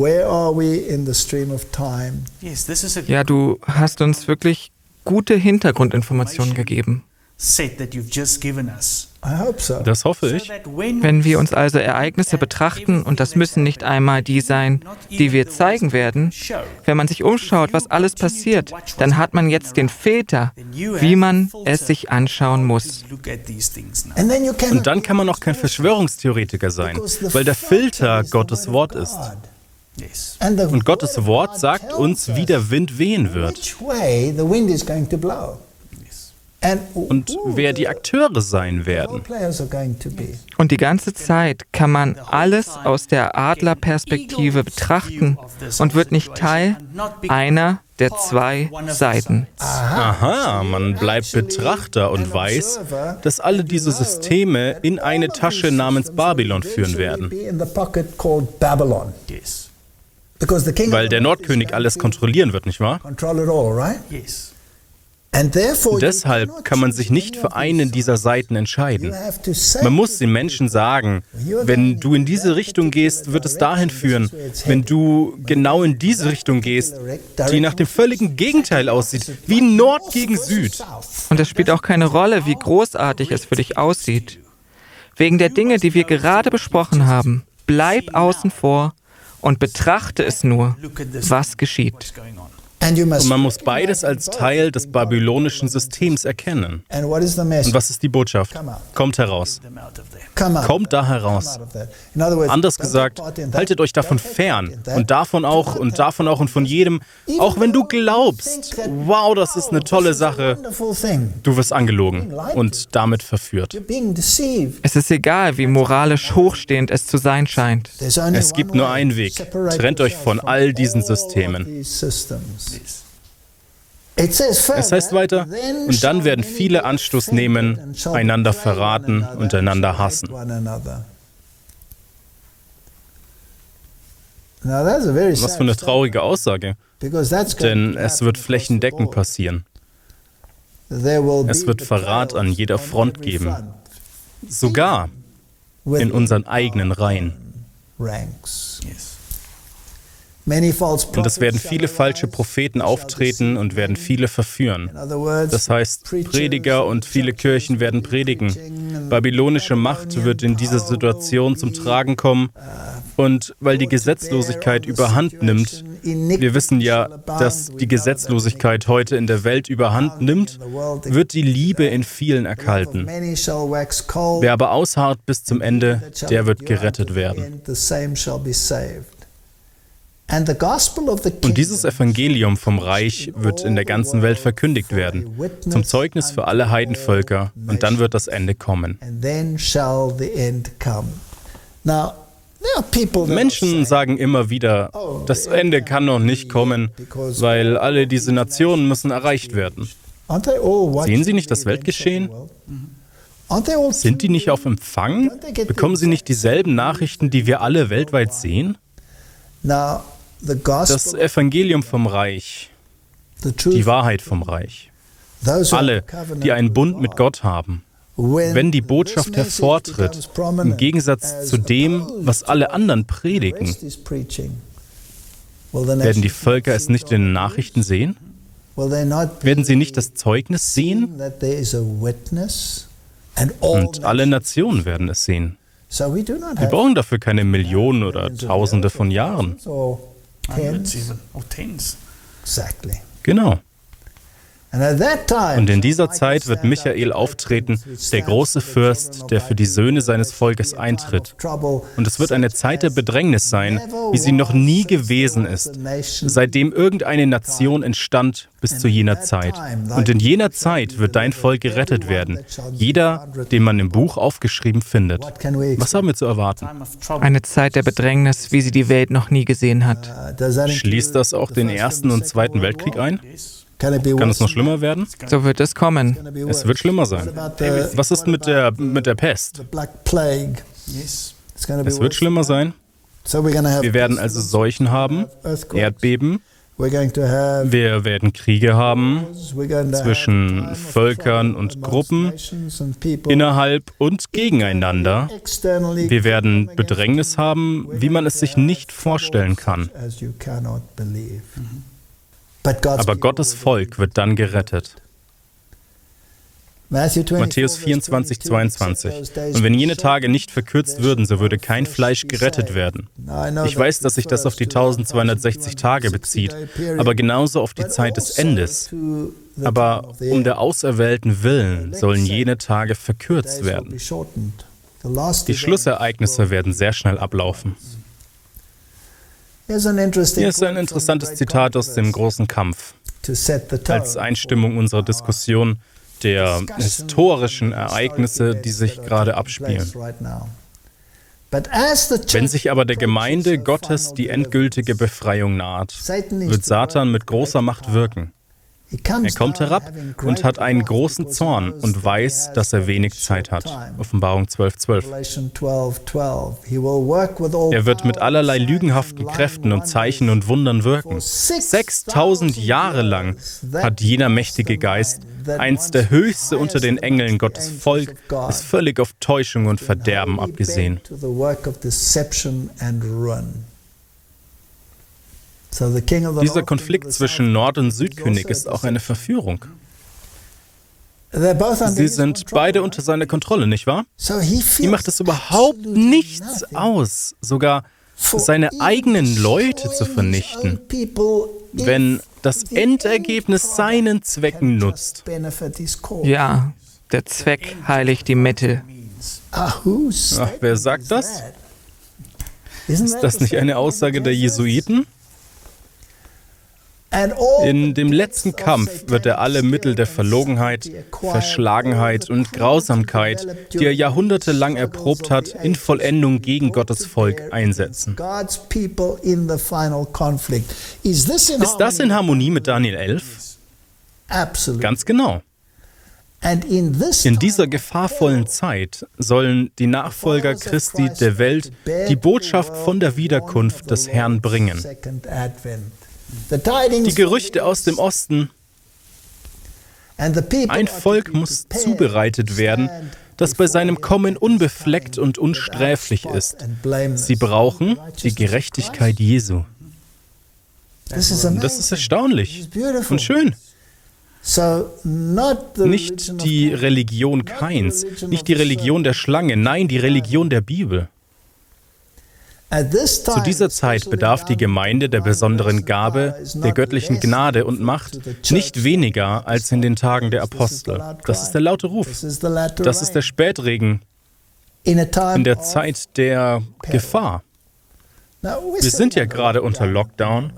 Ja, du hast uns wirklich gute Hintergrundinformationen gegeben. Das hoffe ich. Wenn wir uns also Ereignisse betrachten, und das müssen nicht einmal die sein, die wir zeigen werden, wenn man sich umschaut, was alles passiert, dann hat man jetzt den Filter, wie man es sich anschauen muss. Und dann kann man auch kein Verschwörungstheoretiker sein, weil der Filter Gottes Wort ist. Und Gottes Wort sagt uns, wie der Wind wehen wird. Und wer die Akteure sein werden. Und die ganze Zeit kann man alles aus der Adlerperspektive betrachten und wird nicht Teil einer der zwei Seiten. Aha, man bleibt Betrachter und weiß, dass alle diese Systeme in eine Tasche namens Babylon führen werden. Weil der Nordkönig alles kontrollieren wird, nicht wahr? Deshalb kann man sich nicht für eine dieser Seiten entscheiden. Man muss den Menschen sagen, wenn du in diese Richtung gehst, wird es dahin führen. Wenn du genau in diese Richtung gehst, die nach dem völligen Gegenteil aussieht, wie Nord gegen Süd. Und es spielt auch keine Rolle, wie großartig es für dich aussieht. Wegen der Dinge, die wir gerade besprochen haben, bleib außen vor und betrachte es nur, was geschieht. Und man muss beides als Teil des babylonischen Systems erkennen. Und was ist die Botschaft? Kommt heraus. Kommt da heraus. Anders gesagt, haltet euch davon fern. Und davon auch und davon auch und von jedem. Auch wenn du glaubst, wow, das ist eine tolle Sache, du wirst angelogen und damit verführt. Es ist egal, wie moralisch hochstehend es zu sein scheint. Es gibt nur einen Weg. Trennt euch von all diesen Systemen. Es heißt weiter, und dann werden viele Anstoß nehmen, einander verraten und einander hassen. Was für eine traurige Aussage, denn es wird flächendeckend passieren. Es wird Verrat an jeder Front geben, sogar in unseren eigenen Reihen. Und es werden viele falsche Propheten auftreten und werden viele verführen. Das heißt, Prediger und viele Kirchen werden predigen. Babylonische Macht wird in dieser Situation zum Tragen kommen. Und weil die Gesetzlosigkeit überhand nimmt, wir wissen ja, dass die Gesetzlosigkeit heute in der Welt überhand nimmt, wird die Liebe in vielen erkalten. Wer aber ausharrt bis zum Ende, der wird gerettet werden. Und dieses Evangelium vom Reich wird in der ganzen Welt verkündigt werden, zum Zeugnis für alle Heidenvölker, und dann wird das Ende kommen. Menschen sagen immer wieder, das Ende kann noch nicht kommen, weil alle diese Nationen müssen erreicht werden. Sehen Sie nicht das Weltgeschehen? Sind die nicht auf Empfang? Bekommen sie nicht dieselben Nachrichten, die wir alle weltweit sehen? Das Evangelium vom Reich, die Wahrheit vom Reich. Alle, die einen Bund mit Gott haben, Wenn die Botschaft hervortritt, im Gegensatz zu dem, was alle anderen predigen, werden die Völker es nicht in den Nachrichten sehen? Werden sie nicht das Zeugnis sehen? Und alle Nationen werden es sehen. Wir brauchen dafür keine Millionen oder Tausende von Jahren. Genau. Und in dieser Zeit wird Michael auftreten, der große Fürst, der für die Söhne seines Volkes eintritt. Und es wird eine Zeit der Bedrängnis sein, wie sie noch nie gewesen ist, seitdem irgendeine Nation entstand bis zu jener Zeit. Und in jener Zeit wird dein Volk gerettet werden, jeder, den man im Buch aufgeschrieben findet. Was haben wir zu erwarten? Eine Zeit der Bedrängnis, wie sie die Welt noch nie gesehen hat. Schließt das auch den Ersten und Zweiten Weltkrieg ein? Kann es noch schlimmer werden? So wird es kommen. Es wird schlimmer sein. Was ist mit der, mit der Pest? Es wird schlimmer sein. Wir werden also Seuchen haben, Erdbeben. Wir werden Kriege haben zwischen Völkern und Gruppen, innerhalb und gegeneinander. Wir werden Bedrängnis haben, wie man es sich nicht vorstellen kann. Aber Gottes Volk wird dann gerettet. Matthäus vierundzwanzig, zweiundzwanzig. Und wenn jene Tage nicht verkürzt würden, so würde kein Fleisch gerettet werden. Ich weiß, dass sich das auf die eintausendzweihundertsechzig Tage bezieht, aber genauso auf die Zeit des Endes. Aber um der Auserwählten willen sollen jene Tage verkürzt werden. Die Schlussereignisse werden sehr schnell ablaufen. Hier ist ein interessantes Zitat aus dem großen Kampf, als Einstimmung unserer Diskussion der historischen Ereignisse, die sich gerade abspielen. Wenn sich aber der Gemeinde Gottes die endgültige Befreiung naht, wird Satan mit großer Macht wirken. Er kommt herab und hat einen großen Zorn und weiß, dass er wenig Zeit hat. Offenbarung zwölf, zwölf. Er wird mit allerlei lügenhaften Kräften und Zeichen und Wundern wirken. Sechstausend Jahre lang hat jener mächtige Geist, einst der höchste unter den Engeln, Gottes Volk, ist völlig auf Täuschung und Verderben abgesehen. Dieser Konflikt zwischen Nord- und Südkönig ist auch eine Verführung. Sie sind beide unter seiner Kontrolle, nicht wahr? Ihm macht es überhaupt nichts aus, sogar seine eigenen Leute zu vernichten, wenn das Endergebnis seinen Zwecken nutzt. Ja, der Zweck heiligt die Mittel. Ach, wer sagt das? Ist das nicht eine Aussage der Jesuiten? In dem letzten Kampf wird er alle Mittel der Verlogenheit, Verschlagenheit und Grausamkeit, die er jahrhundertelang erprobt hat, in Vollendung gegen Gottes Volk einsetzen. Ist das in Harmonie mit Daniel elf? Ganz genau. In dieser gefahrvollen Zeit sollen die Nachfolger Christi der Welt die Botschaft von der Wiederkunft des Herrn bringen. Die Gerüchte aus dem Osten. Ein Volk muss zubereitet werden, das bei seinem Kommen unbefleckt und unsträflich ist. Sie brauchen die Gerechtigkeit Jesu. Das ist erstaunlich und schön. Nicht die Religion Kains, nicht die Religion der Schlange, nein, die Religion der Bibel. Zu dieser Zeit bedarf die Gemeinde der besonderen Gabe, der göttlichen Gnade und Macht nicht weniger als in den Tagen der Apostel. Das ist der laute Ruf. Das ist der Spätregen in der Zeit der Gefahr. Wir sind ja gerade unter Lockdown.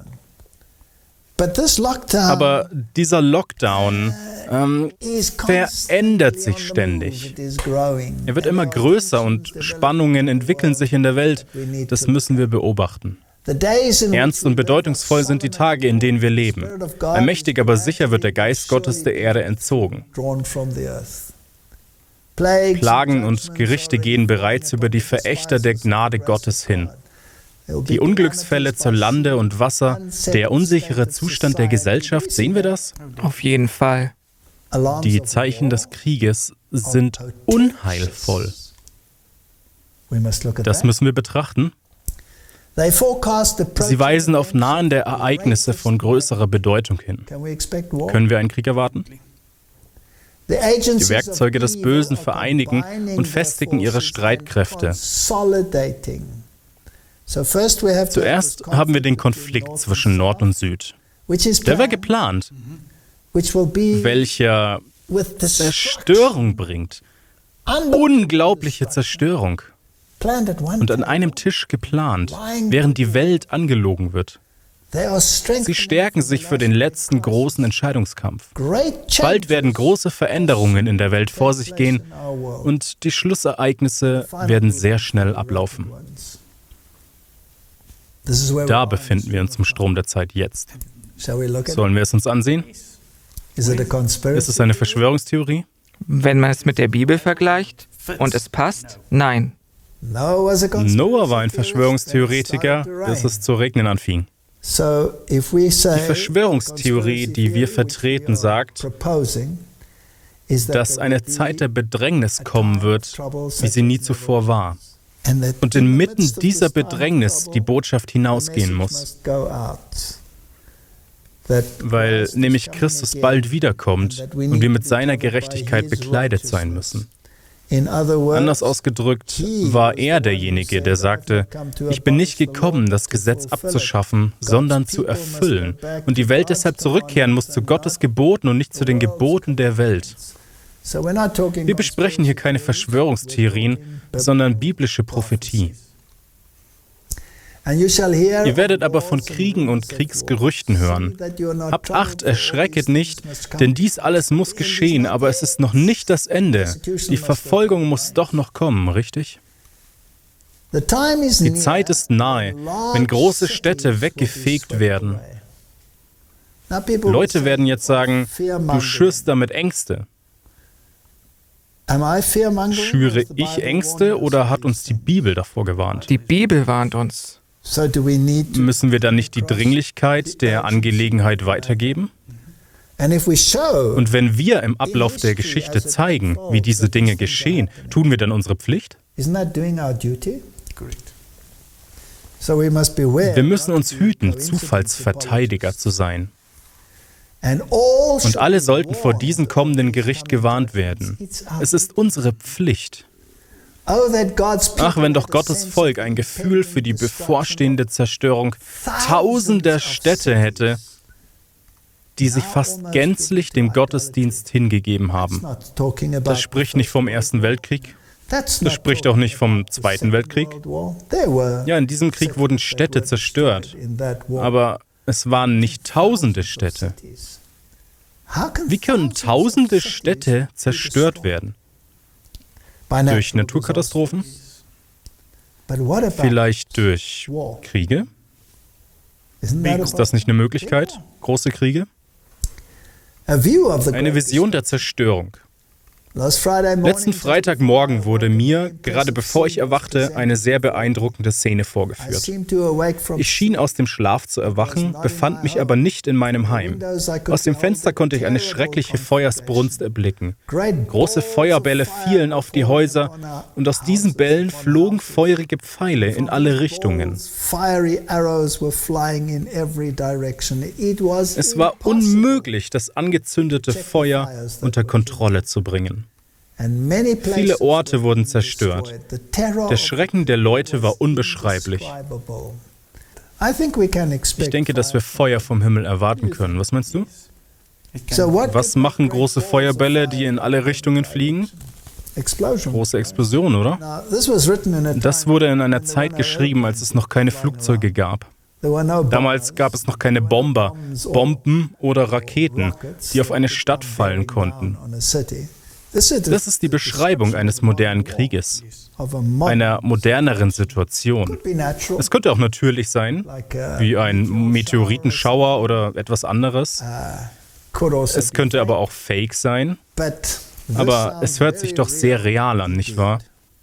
Aber dieser Lockdown ähm, verändert sich ständig. Er wird immer größer und Spannungen entwickeln sich in der Welt. Das müssen wir beobachten. Ernst und bedeutungsvoll sind die Tage, in denen wir leben. Allmächtig, aber sicher wird der Geist Gottes der Erde entzogen. Plagen und Gerichte gehen bereits über die Verächter der Gnade Gottes hin. Die Unglücksfälle zu Lande und Wasser, der unsichere Zustand der Gesellschaft, sehen wir das? Auf jeden Fall. Die Zeichen des Krieges sind unheilvoll. Das müssen wir betrachten. Sie weisen auf nahende Ereignisse von größerer Bedeutung hin. Können wir einen Krieg erwarten? Die Werkzeuge des Bösen vereinigen und festigen ihre Streitkräfte. Zuerst haben wir den Konflikt zwischen Nord und Süd. Der war geplant, welcher Zerstörung bringt. Unglaubliche Zerstörung. Und an einem Tisch geplant, während die Welt angelogen wird. Sie stärken sich für den letzten großen Entscheidungskampf. Bald werden große Veränderungen in der Welt vor sich gehen und die Schlussereignisse werden sehr schnell ablaufen. Da befinden wir uns im Strom der Zeit jetzt. Sollen wir es uns ansehen? Ist es eine Verschwörungstheorie? Wenn man es mit der Bibel vergleicht und es passt, nein. Noah war ein Verschwörungstheoretiker, bis es zu regnen anfing. Die Verschwörungstheorie, die wir vertreten, sagt, dass eine Zeit der Bedrängnis kommen wird, wie sie nie zuvor war. Und inmitten dieser Bedrängnis die Botschaft hinausgehen muss. Weil nämlich Christus bald wiederkommt und wir mit seiner Gerechtigkeit bekleidet sein müssen. Anders ausgedrückt war er derjenige, der sagte, ich bin nicht gekommen, das Gesetz abzuschaffen, sondern zu erfüllen und die Welt deshalb zurückkehren muss zu Gottes Geboten und nicht zu den Geboten der Welt. Wir besprechen hier keine Verschwörungstheorien, sondern biblische Prophetie. Ihr werdet aber von Kriegen und Kriegsgerüchten hören. Habt Acht, erschrecket nicht, denn dies alles muss geschehen, aber es ist noch nicht das Ende. Die Verfolgung muss doch noch kommen, richtig? Die Zeit ist nahe, wenn große Städte weggefegt werden. Leute werden jetzt sagen, du schürst damit Ängste. Schüre ich Ängste oder hat uns die Bibel davor gewarnt? Die Bibel warnt uns. Müssen wir dann nicht die Dringlichkeit der Angelegenheit weitergeben? Und wenn wir im Ablauf der Geschichte zeigen, wie diese Dinge geschehen, tun wir dann unsere Pflicht? Wir müssen uns hüten, Zufallsverteidiger zu sein. Und alle sollten vor diesem kommenden Gericht gewarnt werden. Es ist unsere Pflicht. Ach, wenn doch Gottes Volk ein Gefühl für die bevorstehende Zerstörung tausender Städte hätte, die sich fast gänzlich dem Gottesdienst hingegeben haben. Das spricht nicht vom Ersten Weltkrieg. Das spricht auch nicht vom Zweiten Weltkrieg. Ja, in diesem Krieg wurden Städte zerstört. Aber es waren nicht tausende Städte. Wie können tausende Städte zerstört werden? Durch Naturkatastrophen? Vielleicht durch Kriege? Ist das nicht eine Möglichkeit? Große Kriege? Eine Vision der Zerstörung. Letzten Freitagmorgen wurde mir, gerade bevor ich erwachte, eine sehr beeindruckende Szene vorgeführt. Ich schien aus dem Schlaf zu erwachen, befand mich aber nicht in meinem Heim. Aus dem Fenster konnte ich eine schreckliche Feuersbrunst erblicken. Große Feuerbälle fielen auf die Häuser und aus diesen Bällen flogen feurige Pfeile in alle Richtungen. Es war unmöglich, das angezündete Feuer unter Kontrolle zu bringen. Viele Orte wurden zerstört. Der Schrecken der Leute war unbeschreiblich. Ich denke, dass wir Feuer vom Himmel erwarten können. Was meinst du? Was machen große Feuerbälle, die in alle Richtungen fliegen? Große Explosionen, oder? Das wurde in einer Zeit geschrieben, als es noch keine Flugzeuge gab. Damals gab es noch keine Bomber, Bomben oder Raketen, die auf eine Stadt fallen konnten. Das ist die Beschreibung eines modernen Krieges, einer moderneren Situation. Es könnte auch natürlich sein, wie ein Meteoritenschauer oder etwas anderes. Es könnte aber auch fake sein. Aber es hört sich doch sehr real an, nicht wahr?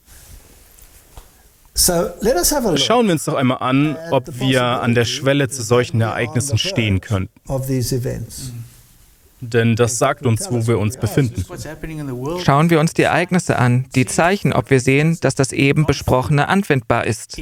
Schauen wir uns doch einmal an, ob wir an der Schwelle zu solchen Ereignissen stehen könnten. denn das sagt uns, wo wir uns befinden. Schauen wir uns die Ereignisse an, die zeichnen, ob wir sehen, dass das eben Besprochene anwendbar ist.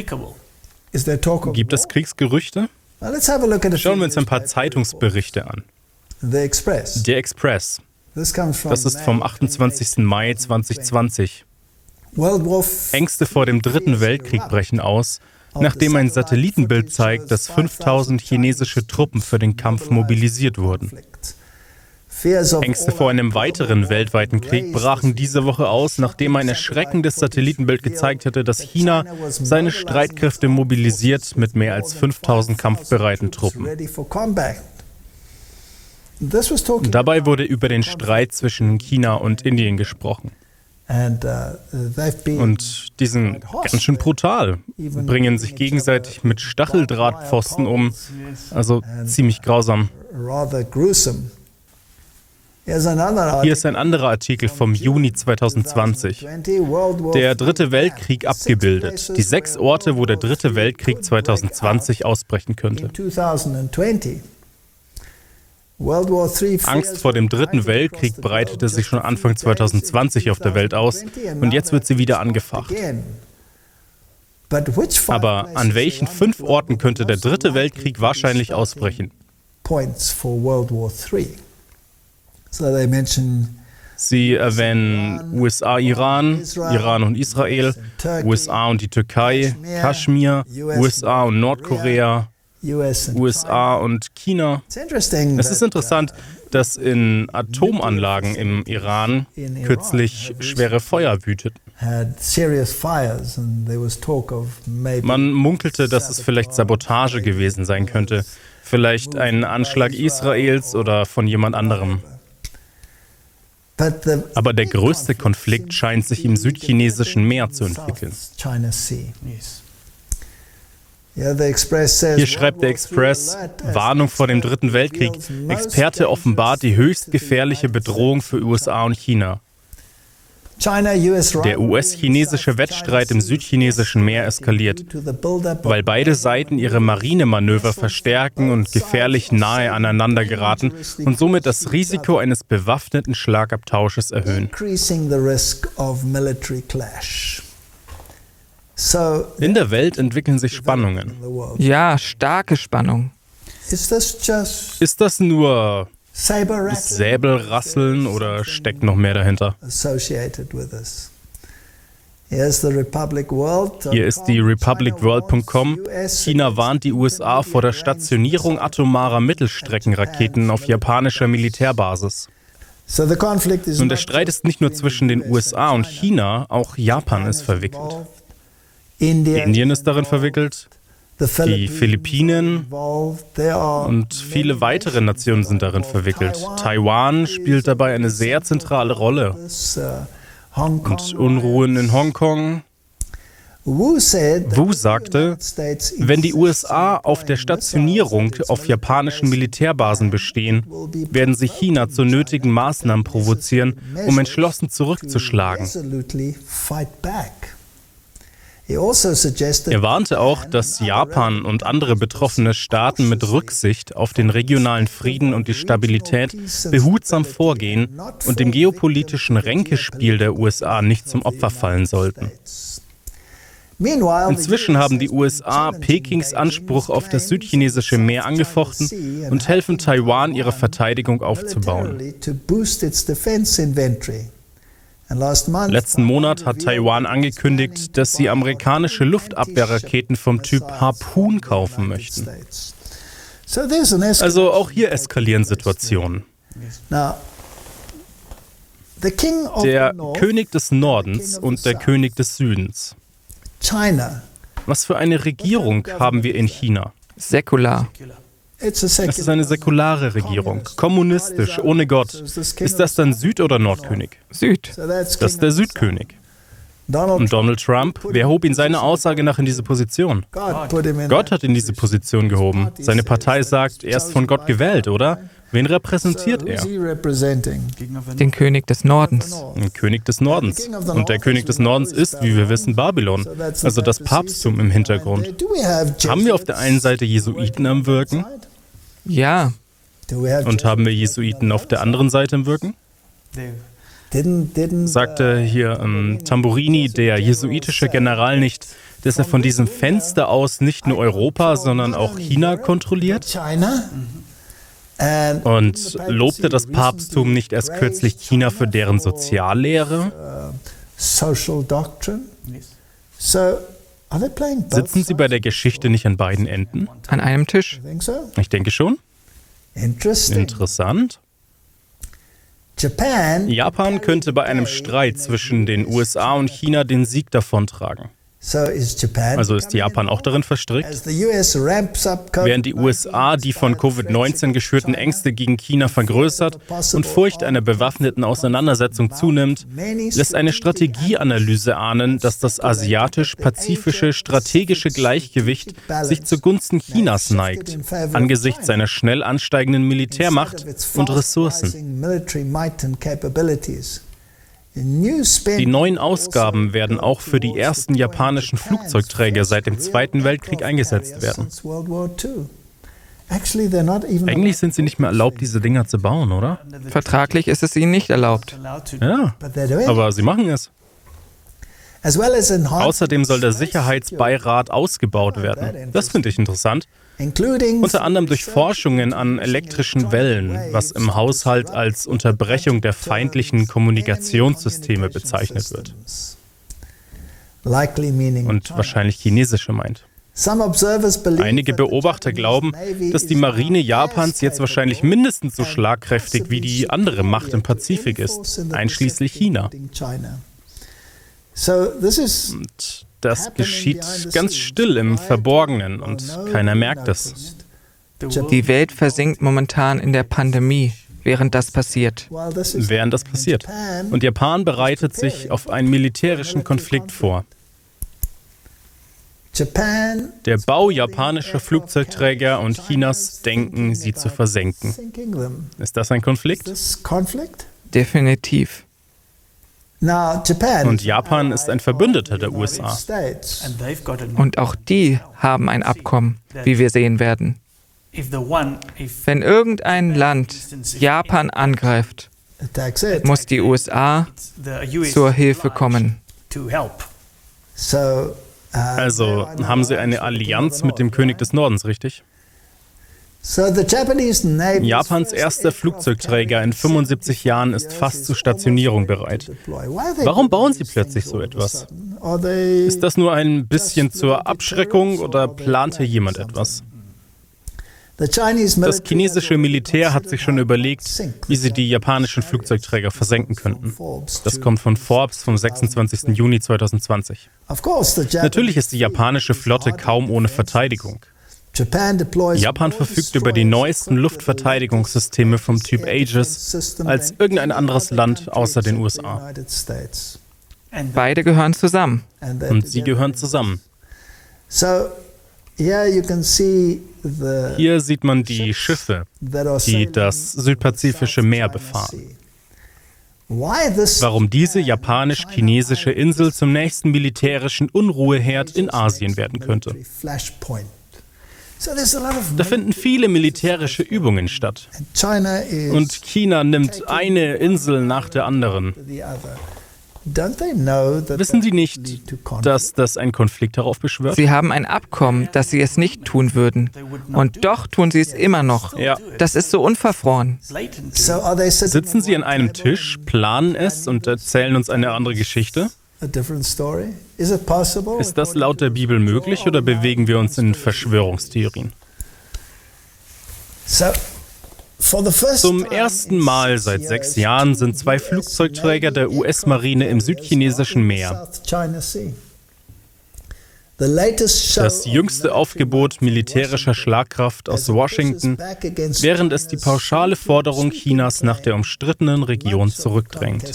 Gibt es Kriegsgerüchte? Schauen wir uns ein paar Zeitungsberichte an. Der Express. Das ist vom achtundzwanzigsten Mai zweitausendzwanzig. Ängste vor dem Dritten Weltkrieg brechen aus, nachdem ein Satellitenbild zeigt, dass fünftausend chinesische Truppen für den Kampf mobilisiert wurden. Ängste vor einem weiteren weltweiten Krieg brachen diese Woche aus, nachdem ein erschreckendes Satellitenbild gezeigt hatte, dass China seine Streitkräfte mobilisiert mit mehr als fünftausend kampfbereiten Truppen. Dabei wurde über den Streit zwischen China und Indien gesprochen. Und die sind ganz schön brutal, bringen sich gegenseitig mit Stacheldrahtpfosten um, also ziemlich grausam. Hier ist ein anderer Artikel vom Juni zweitausendzwanzig. Der Dritte Weltkrieg abgebildet. Die sechs Orte, wo der Dritte Weltkrieg zweitausendzwanzig ausbrechen könnte. Angst vor dem Dritten Weltkrieg breitete sich schon Anfang zweitausendzwanzig auf der Welt aus und jetzt wird sie wieder angefacht. Aber an welchen fünf Orten könnte der Dritte Weltkrieg wahrscheinlich ausbrechen? Sie erwähnen U S A, Iran, Iran und Israel, U S A und die Türkei, Kaschmir, U S A und Nordkorea, U S A und China. Es ist interessant, dass in Atomanlagen im Iran kürzlich schwere Feuer wüteten. Man munkelte, dass es vielleicht Sabotage gewesen sein könnte, vielleicht ein Anschlag Israels oder von jemand anderem. Aber der größte Konflikt scheint sich im südchinesischen Meer zu entwickeln. Hier schreibt der Express, Warnung vor dem Dritten Weltkrieg. Experte offenbart die höchst gefährliche Bedrohung für U S A und China. Der U S-chinesische Wettstreit im südchinesischen Meer eskaliert, weil beide Seiten ihre Marinemanöver verstärken und gefährlich nahe aneinander geraten und somit das Risiko eines bewaffneten Schlagabtausches erhöhen. In der Welt entwickeln sich Spannungen. Ja, starke Spannung. Ist das nur Säbelrasseln oder steckt noch mehr dahinter? Hier ist die Republic World Punkt com. China warnt die U S A vor der Stationierung atomarer Mittelstreckenraketen auf japanischer Militärbasis. Und der Streit ist nicht nur zwischen den U S A und China, auch Japan ist verwickelt. Indien ist darin verwickelt, die Philippinen und viele weitere Nationen sind darin verwickelt. Taiwan spielt dabei eine sehr zentrale Rolle. Und Unruhen in Hongkong. Wu sagte, wenn die U S A auf der Stationierung auf japanischen Militärbasen bestehen, werden sie China zu nötigen Maßnahmen provozieren, um entschlossen zurückzuschlagen. Er warnte auch, dass Japan und andere betroffene Staaten mit Rücksicht auf den regionalen Frieden und die Stabilität behutsam vorgehen und dem geopolitischen Ränkespiel der U S A nicht zum Opfer fallen sollten. Inzwischen haben die U S A Pekings Anspruch auf das südchinesische Meer angefochten und helfen Taiwan, ihre Verteidigung aufzubauen. Letzten Monat hat Taiwan angekündigt, dass sie amerikanische Luftabwehrraketen vom Typ Harpoon kaufen möchten. Also auch hier eskalieren Situationen. Der König des Nordens und der König des Südens. Was für eine Regierung haben wir in China? Säkular. Es ist eine säkulare Regierung, kommunistisch, ohne Gott. Ist das dann Süd- oder Nordkönig? Süd. Das ist der Südkönig. Und Donald Trump, wer hob ihn seiner Aussage nach in diese Position? Gott hat ihn in diese Position gehoben. Seine Partei sagt, er ist von Gott gewählt, oder? Wen repräsentiert er? Den König des Nordens. Den König des Nordens. Und der König des Nordens ist, wie wir wissen, Babylon. Also das Papsttum im Hintergrund. Haben wir auf der einen Seite Jesuiten am Wirken? Ja. Und haben wir Jesuiten auf der anderen Seite im Wirken? Sagte hier ähm, Tamburini, der jesuitische General, nicht, dass er von diesem Fenster aus nicht nur Europa, sondern auch China kontrolliert? Und lobte das Papsttum nicht erst kürzlich China für deren Soziallehre? Sitzen Sie bei der Geschichte nicht an beiden Enden? An einem Tisch. Ich denke schon. Interessant. Japan könnte bei einem Streit zwischen den U S A und China den Sieg davontragen. Also ist Japan auch darin verstrickt? Während die U S A die von Covid neunzehn geschürten Ängste gegen China vergrößert und Furcht einer bewaffneten Auseinandersetzung zunimmt, lässt eine Strategieanalyse ahnen, dass das asiatisch-pazifische strategische Gleichgewicht sich zugunsten Chinas neigt, angesichts seiner schnell ansteigenden Militärmacht und Ressourcen. Die neuen Ausgaben werden auch für die ersten japanischen Flugzeugträger seit dem Zweiten Weltkrieg eingesetzt werden. Eigentlich sind sie nicht mehr erlaubt, diese Dinger zu bauen, oder? Vertraglich ist es ihnen nicht erlaubt. Ja, aber sie machen es. Außerdem soll der Sicherheitsbeirat ausgebaut werden. Das finde ich interessant. Unter anderem durch Forschungen an elektrischen Wellen, was im Haushalt als Unterbrechung der feindlichen Kommunikationssysteme bezeichnet wird. Und wahrscheinlich chinesische meint. Einige Beobachter glauben, dass die Marine Japans jetzt wahrscheinlich mindestens so schlagkräftig wie die andere Macht im Pazifik ist, einschließlich China. Und das geschieht ganz still im Verborgenen und keiner merkt es. Die Welt versinkt momentan in der Pandemie, während das passiert. Während das passiert. Und Japan bereitet sich auf einen militärischen Konflikt vor. Der Bau japanischer Flugzeugträger und Chinas Denken, sie zu versenken. Ist das ein Konflikt? Definitiv. Und Japan ist ein Verbündeter der U S A. Und auch die haben ein Abkommen, wie wir sehen werden. Wenn irgendein Land Japan angreift, muss die U S A zur Hilfe kommen. Also haben sie eine Allianz mit dem König des Nordens, richtig? Japans erster Flugzeugträger in fünfundsiebzig Jahren ist fast zur Stationierung bereit. Warum bauen sie plötzlich so etwas? Ist das nur ein bisschen zur Abschreckung oder plante jemand etwas? Das chinesische Militär hat sich schon überlegt, wie sie die japanischen Flugzeugträger versenken könnten. Das kommt von Forbes vom sechsundzwanzigsten Juni zweitausendzwanzig. Natürlich ist die japanische Flotte kaum ohne Verteidigung. Japan verfügt über die neuesten Luftverteidigungssysteme vom Typ Aegis als irgendein anderes Land außer den U S A. Beide gehören zusammen. Und sie gehören zusammen. Hier sieht man die Schiffe, die das südpazifische Meer befahren. Warum diese japanisch-chinesische Insel zum nächsten militärischen Unruheherd in Asien werden könnte. Da finden viele militärische Übungen statt. Und China nimmt eine Insel nach der anderen. Wissen Sie nicht, dass das ein Konflikt heraufbeschwört? Sie haben ein Abkommen, dass sie es nicht tun würden. Und doch tun sie es immer noch. Ja. Das ist so unverfroren. Sitzen Sie an einem Tisch, planen es und erzählen uns eine andere Geschichte? Ist das laut der Bibel möglich oder bewegen wir uns in Verschwörungstheorien? Zum ersten Mal seit sechs Jahren sind zwei Flugzeugträger der U S-Marine im südchinesischen Meer. Das jüngste Aufgebot militärischer Schlagkraft aus Washington, während es die pauschale Forderung Chinas nach der umstrittenen Region zurückdrängt.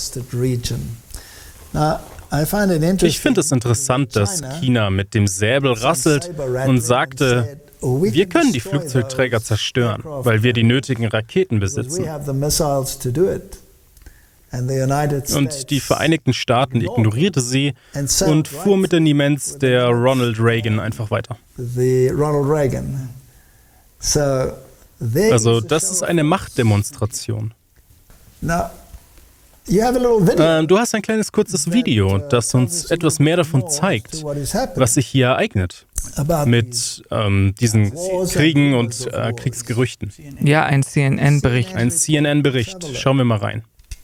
Ich finde es interessant, dass China mit dem Säbel rasselt und sagte, wir können die Flugzeugträger zerstören, weil wir die nötigen Raketen besitzen. Und die Vereinigten Staaten ignorierte sie und fuhr mit der Demenz der Ronald Reagan einfach weiter. Also das ist eine Machtdemonstration. Now, you have a little video. Äh, du hast ein kleines kurzes Video, das uns etwas mehr davon zeigt, was sich hier ereignet mit ähm, diesen Kriegen und äh, Kriegsgerüchten. Ja, ein C N N-Bericht. Ein C N N-Bericht. Schauen wir mal rein.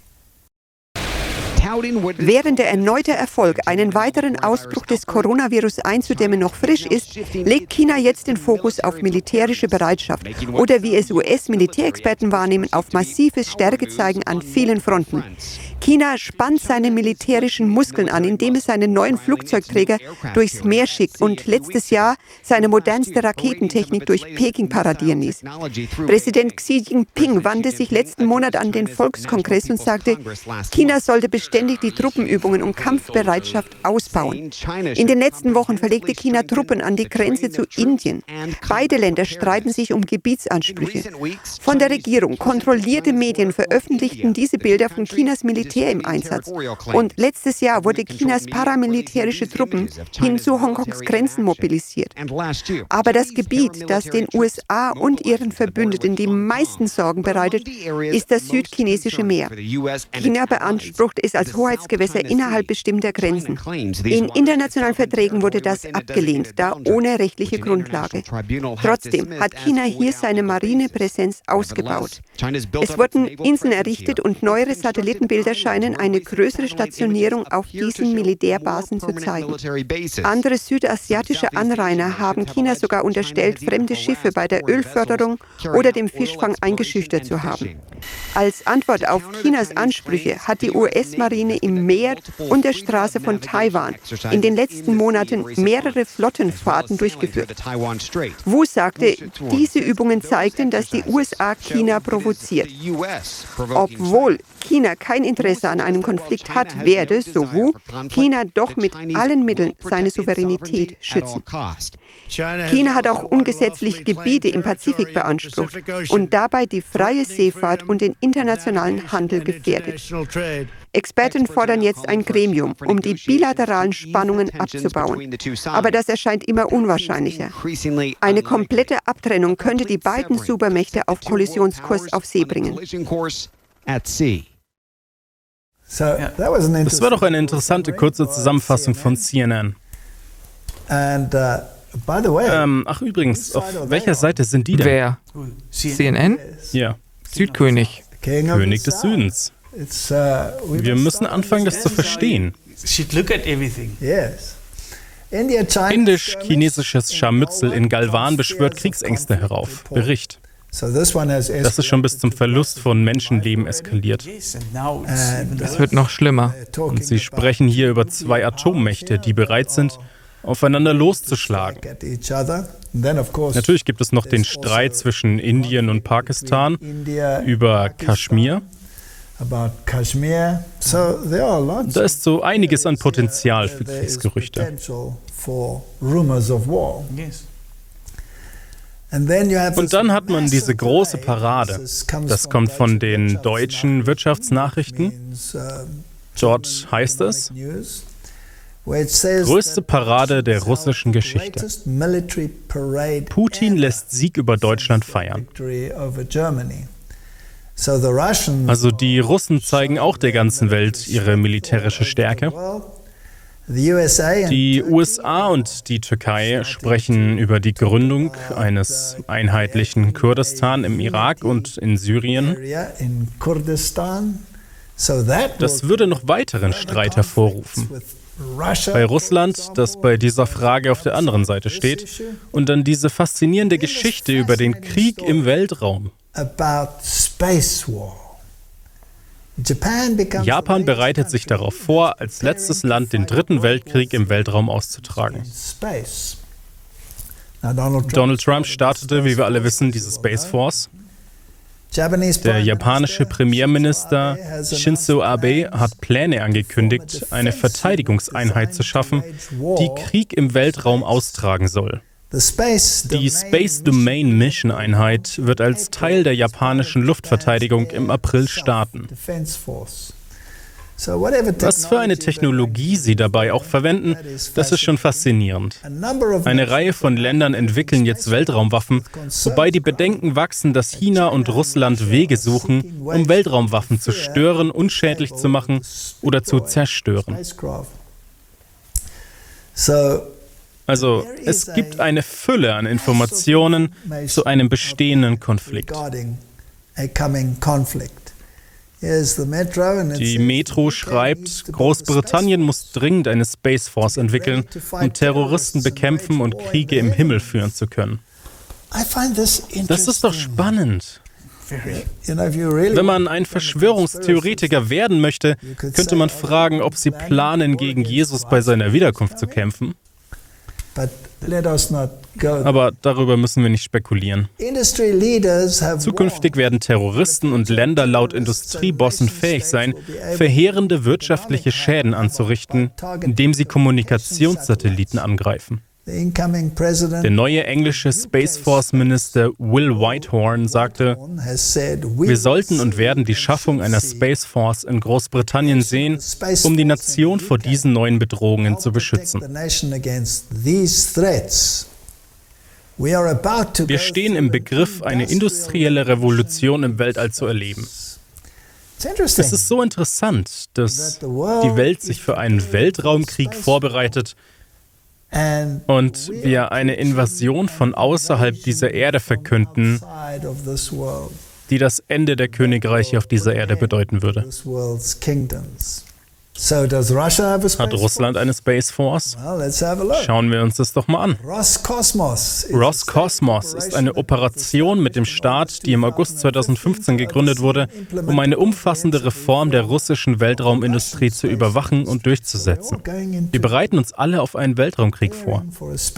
Während der erneute Erfolg, einen weiteren Ausbruch des Coronavirus einzudämmen, noch frisch ist, legt China jetzt den Fokus auf militärische Bereitschaft oder, wie es U S-Militärexperten wahrnehmen, auf massives Stärkezeigen an vielen Fronten. China spannt seine militärischen Muskeln an, indem es seinen neuen Flugzeugträger durchs Meer schickt und letztes Jahr seine modernste Raketentechnik durch Peking paradieren ließ. Präsident Xi Jinping wandte sich letzten Monat an den Volkskongress und sagte, China sollte beständig die Truppenübungen und Kampfbereitschaft ausbauen. In den letzten Wochen verlegte China Truppen an die Grenze zu Indien. Beide Länder streiten sich um Gebietsansprüche. Von der Regierung kontrollierte Medien veröffentlichten diese Bilder von Chinas Militär im Einsatz. Und letztes Jahr wurde Chinas paramilitärische Truppen hin zu Hongkongs Grenzen mobilisiert. Aber das Gebiet, das den U S A und ihren Verbündeten die meisten Sorgen bereitet, ist das südchinesische Meer. China beansprucht es als Hoheitsgewässer innerhalb bestimmter Grenzen. In internationalen Verträgen wurde das abgelehnt, da ohne rechtliche Grundlage. Trotzdem hat China hier seine Marinepräsenz ausgebaut. Es wurden Inseln errichtet und neuere Satellitenbilder scheinen eine größere Stationierung auf diesen Militärbasen zu zeigen. Andere südasiatische Anrainer haben China sogar unterstellt, fremde Schiffe bei der Ölförderung oder dem Fischfang eingeschüchtert zu haben. Als Antwort auf Chinas Ansprüche hat die U S-Marine im Meer und der Straße von Taiwan in den letzten Monaten mehrere Flottenfahrten durchgeführt. Wu sagte, diese Übungen zeigten, dass die U S A China provoziert. Obwohl China kein Interesse an einem Konflikt hat, werde, so Wu, China doch mit allen Mitteln seine Souveränität schützen. China hat auch ungesetzlich Gebiete im Pazifik beansprucht und dabei die freie Seefahrt und den internationalen Handel gefährdet. Experten fordern jetzt ein Gremium, um die bilateralen Spannungen abzubauen. Aber das erscheint immer unwahrscheinlicher. Eine komplette Abtrennung könnte die beiden Supermächte auf Kollisionskurs auf See bringen. Das war doch eine interessante kurze Zusammenfassung von C N N. Ähm, ach übrigens, auf welcher Seite sind die denn? Wer? C N N? Ja. Südkönig. König des Südens. Wir müssen anfangen, das zu verstehen. Indisch-chinesisches Scharmützel in Galwan beschwört Kriegsängste herauf. Bericht. Das ist schon bis zum Verlust von Menschenleben eskaliert. Es wird noch schlimmer. Und sie sprechen hier über zwei Atommächte, die bereit sind, aufeinander loszuschlagen. Natürlich gibt es noch den Streit zwischen Indien und Pakistan über Kaschmir. Da ist so einiges an Potenzial für Kriegsgerüchte. Und dann hat man diese große Parade. Das kommt von den deutschen Wirtschaftsnachrichten. Dort heißt es: größte Parade der russischen Geschichte. Putin lässt Sieg über Deutschland feiern. Also die Russen zeigen auch der ganzen Welt ihre militärische Stärke. Die U S A und die Türkei sprechen über die Gründung eines einheitlichen Kurdistan im Irak und in Syrien. Das würde noch weiteren Streit hervorrufen. Bei Russland, das bei dieser Frage auf der anderen Seite steht, und dann diese faszinierende Geschichte über den Krieg im Weltraum. Japan bereitet sich darauf vor, als letztes Land den Dritten Weltkrieg im Weltraum auszutragen. Donald Trump startete, wie wir alle wissen, diese Space Force. Der japanische Premierminister Shinzo Abe hat Pläne angekündigt, eine Verteidigungseinheit zu schaffen, die Krieg im Weltraum austragen soll. Die Space Domain Mission Einheit wird als Teil der japanischen Luftverteidigung im April starten. Was für eine Technologie sie dabei auch verwenden, das ist schon faszinierend. Eine Reihe von Ländern entwickeln jetzt Weltraumwaffen, wobei die Bedenken wachsen, dass China und Russland Wege suchen, um Weltraumwaffen zu stören, unschädlich zu machen oder zu zerstören. Also, es gibt eine Fülle an Informationen zu einem bestehenden Konflikt. Die Metro schreibt, Großbritannien muss dringend eine Space Force entwickeln, um Terroristen bekämpfen und Kriege im Himmel führen zu können. Das ist doch spannend. Wenn man ein Verschwörungstheoretiker werden möchte, könnte man fragen, ob sie planen, gegen Jesus bei seiner Wiederkunft zu kämpfen. Aber darüber müssen wir nicht spekulieren. Zukünftig werden Terroristen und Länder laut Industriebossen fähig sein, verheerende wirtschaftliche Schäden anzurichten, indem sie Kommunikationssatelliten angreifen. Der neue englische Space Force Minister Will Whitehorn sagte, wir sollten und werden die Schaffung einer Space Force in Großbritannien sehen, um die Nation vor diesen neuen Bedrohungen zu beschützen. Wir stehen im Begriff, eine industrielle Revolution im Weltall zu erleben. Es ist so interessant, dass die Welt sich für einen Weltraumkrieg vorbereitet und wir eine Invasion von außerhalb dieser Erde verkünden, die das Ende der Königreiche auf dieser Erde bedeuten würde. Hat Russland eine Space Force? Schauen wir uns das doch mal an. Roscosmos ist eine Operation mit dem Staat, die im August zweitausendfünfzehn gegründet wurde, um eine umfassende Reform der russischen Weltraumindustrie zu überwachen und durchzusetzen. Wir bereiten uns alle auf einen Weltraumkrieg vor.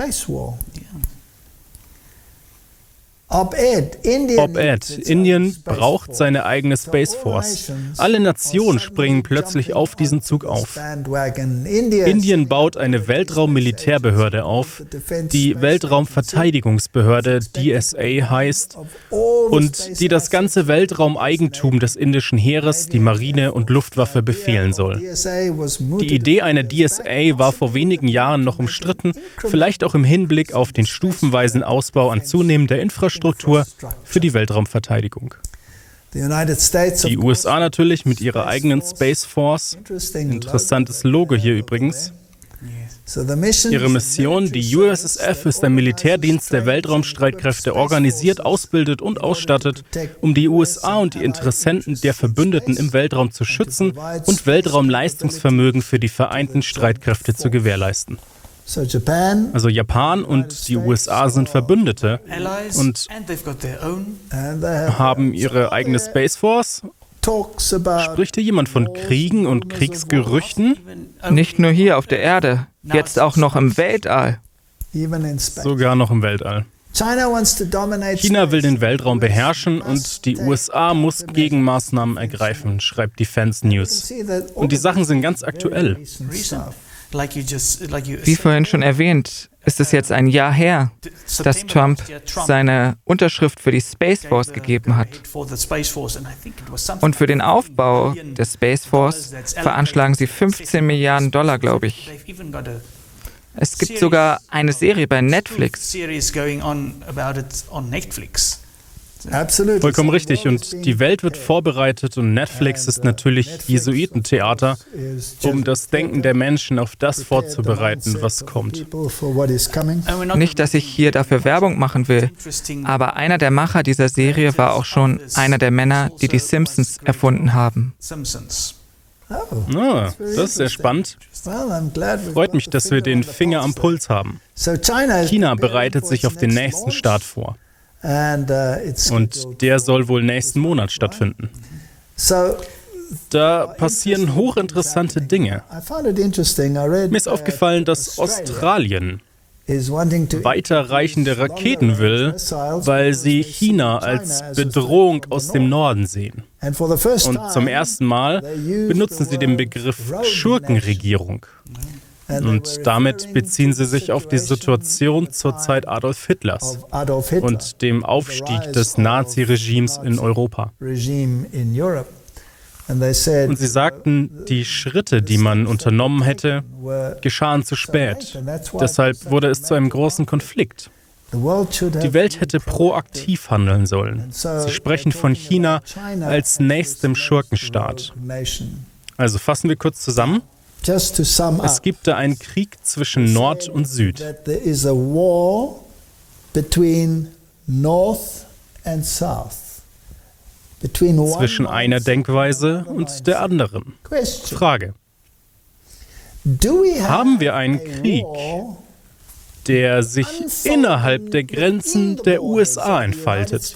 Op-Ed, Indien braucht seine eigene Space Force. Alle Nationen springen plötzlich auf diesen Zug auf. Indien baut eine Weltraummilitärbehörde auf, die Weltraumverteidigungsbehörde D S A heißt und die das ganze Weltraumeigentum des indischen Heeres, die Marine und Luftwaffe befehlen soll. Die Idee einer D S A war vor wenigen Jahren noch umstritten, vielleicht auch im Hinblick auf den stufenweisen Ausbau an zunehmender Infrastruktur Struktur für die Weltraumverteidigung. Die U S A natürlich mit ihrer eigenen Space Force. Interessantes Logo hier übrigens. Ihre Mission, die U S S F, ist ein Militärdienst der Weltraumstreitkräfte, organisiert, ausbildet und ausstattet, um die U S A und die Interessenten der Verbündeten im Weltraum zu schützen und Weltraumleistungsvermögen für die vereinten Streitkräfte zu gewährleisten. Also Japan und die U S A sind Verbündete und haben ihre eigene Space Force. Spricht hier jemand von Kriegen und Kriegsgerüchten? Nicht nur hier auf der Erde, jetzt auch noch im Weltall. Sogar noch im Weltall. China will den Weltraum beherrschen und die U S A muss Gegenmaßnahmen ergreifen, schreibt Defense News. Und die Sachen sind ganz aktuell. Wie vorhin schon erwähnt, ist es jetzt ein Jahr her, dass Trump seine Unterschrift für die Space Force gegeben hat. Und für den Aufbau der Space Force veranschlagen sie fünfzehn Milliarden Dollar, glaube ich. Es gibt sogar eine Serie bei Netflix. Vollkommen richtig. Und die Welt wird vorbereitet und Netflix ist natürlich Jesuitentheater, um das Denken der Menschen auf das vorzubereiten, was kommt. Nicht, dass ich hier dafür Werbung machen will, aber einer der Macher dieser Serie war auch schon einer der Männer, die die Simpsons erfunden haben. Ah, das ist sehr spannend. Freut mich, dass wir den Finger am Puls haben. China bereitet sich auf den nächsten Start vor. Und der soll wohl nächsten Monat stattfinden. Da passieren hochinteressante Dinge. Mir ist aufgefallen, dass Australien weiterreichende Raketen will, weil sie China als Bedrohung aus dem Norden sehen. Und zum ersten Mal benutzen sie den Begriff Schurkenregierung. Und damit beziehen sie sich auf die Situation zur Zeit Adolf Hitlers und dem Aufstieg des Nazi-Regimes in Europa. Und sie sagten, die Schritte, die man unternommen hätte, geschahen zu spät. Deshalb wurde es zu einem großen Konflikt. Die Welt hätte proaktiv handeln sollen. Sie sprechen von China als nächstem Schurkenstaat. Also fassen wir kurz zusammen. Es gibt da einen Krieg zwischen Nord und Süd. Zwischen einer Denkweise und der anderen. Frage: Haben wir einen Krieg, der sich innerhalb der Grenzen der U S A entfaltet,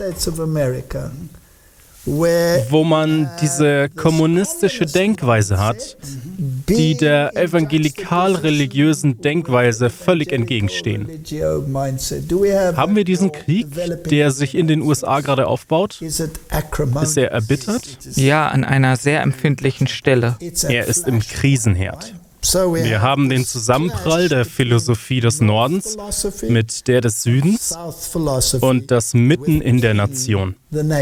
wo man diese kommunistische Denkweise hat, die der evangelikal-religiösen Denkweise völlig entgegenstehen? Haben wir diesen Krieg, der sich in den U S A gerade aufbaut? Ist er erbittert? Ja, an einer sehr empfindlichen Stelle. Er ist im Krisenherd. Wir haben den Zusammenprall der Philosophie des Nordens mit der des Südens und das Mitten in der Nation.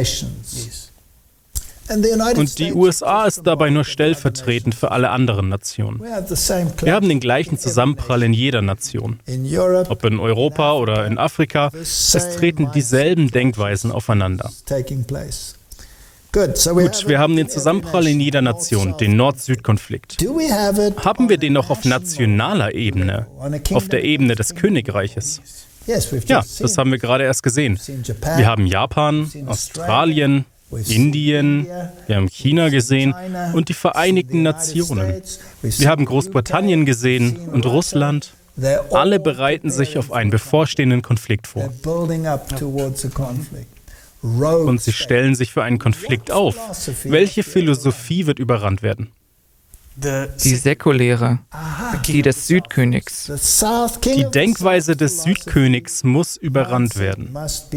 Und die U S A ist dabei nur stellvertretend für alle anderen Nationen. Wir haben den gleichen Zusammenprall in jeder Nation. Ob in Europa oder in Afrika, es treten dieselben Denkweisen aufeinander. Gut, wir haben den Zusammenprall in jeder Nation, den Nord-Süd-Konflikt. Haben wir den noch auf nationaler Ebene, auf der Ebene des Königreiches? Ja, das haben wir gerade erst gesehen. Wir haben Japan, Australien, Indien, wir haben China gesehen und die Vereinigten Nationen. Wir haben Großbritannien gesehen und Russland. Alle bereiten sich auf einen bevorstehenden Konflikt vor. Und sie stellen sich für einen Konflikt auf. Welche Philosophie wird überrannt werden? Die säkuläre, die des Südkönigs. Die Denkweise des Südkönigs muss überrannt werden.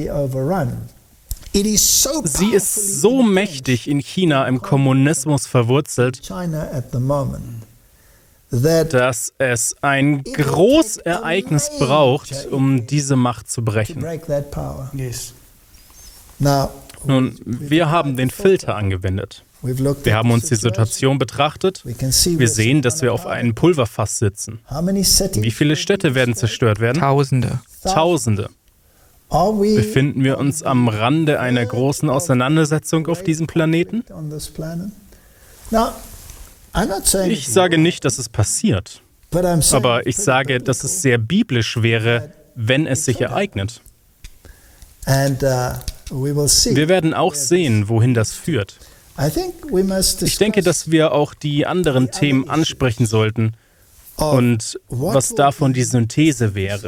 Sie ist so mächtig in China im Kommunismus verwurzelt, dass es ein Großereignis braucht, um diese Macht zu brechen. Nun, wir haben den Filter angewendet. Wir haben uns die Situation betrachtet. Wir sehen, dass wir auf einem Pulverfass sitzen. Wie viele Städte werden zerstört werden? Tausende. Tausende. Befinden wir uns am Rande einer großen Auseinandersetzung auf diesem Planeten? Ich sage nicht, dass es passiert. Aber ich sage, dass es sehr biblisch wäre, wenn es sich ereignet. Wir werden auch sehen, wohin das führt. Ich denke, dass wir auch die anderen Themen ansprechen sollten und was davon die Synthese wäre.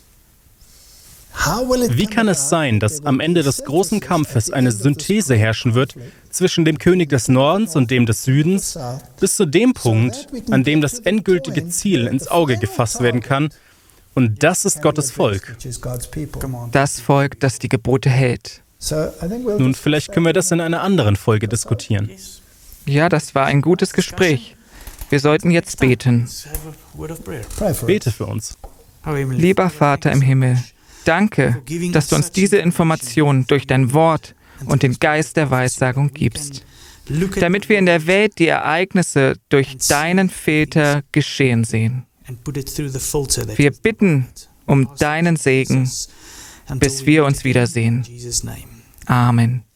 Wie kann es sein, dass am Ende des großen Kampfes eine Synthese herrschen wird zwischen dem König des Nordens und dem des Südens, bis zu dem Punkt, an dem das endgültige Ziel ins Auge gefasst werden kann? Und das ist Gottes Volk. Das Volk, das die Gebote hält. Nun, vielleicht können wir das in einer anderen Folge diskutieren. Ja, das war ein gutes Gespräch. Wir sollten jetzt beten. Bete für uns. Lieber Vater im Himmel, danke, dass du uns diese Informationen durch dein Wort und den Geist der Weissagung gibst, damit wir in der Welt die Ereignisse durch deinen Filter geschehen sehen. Wir bitten um deinen Segen, bis wir uns wiedersehen. Amen.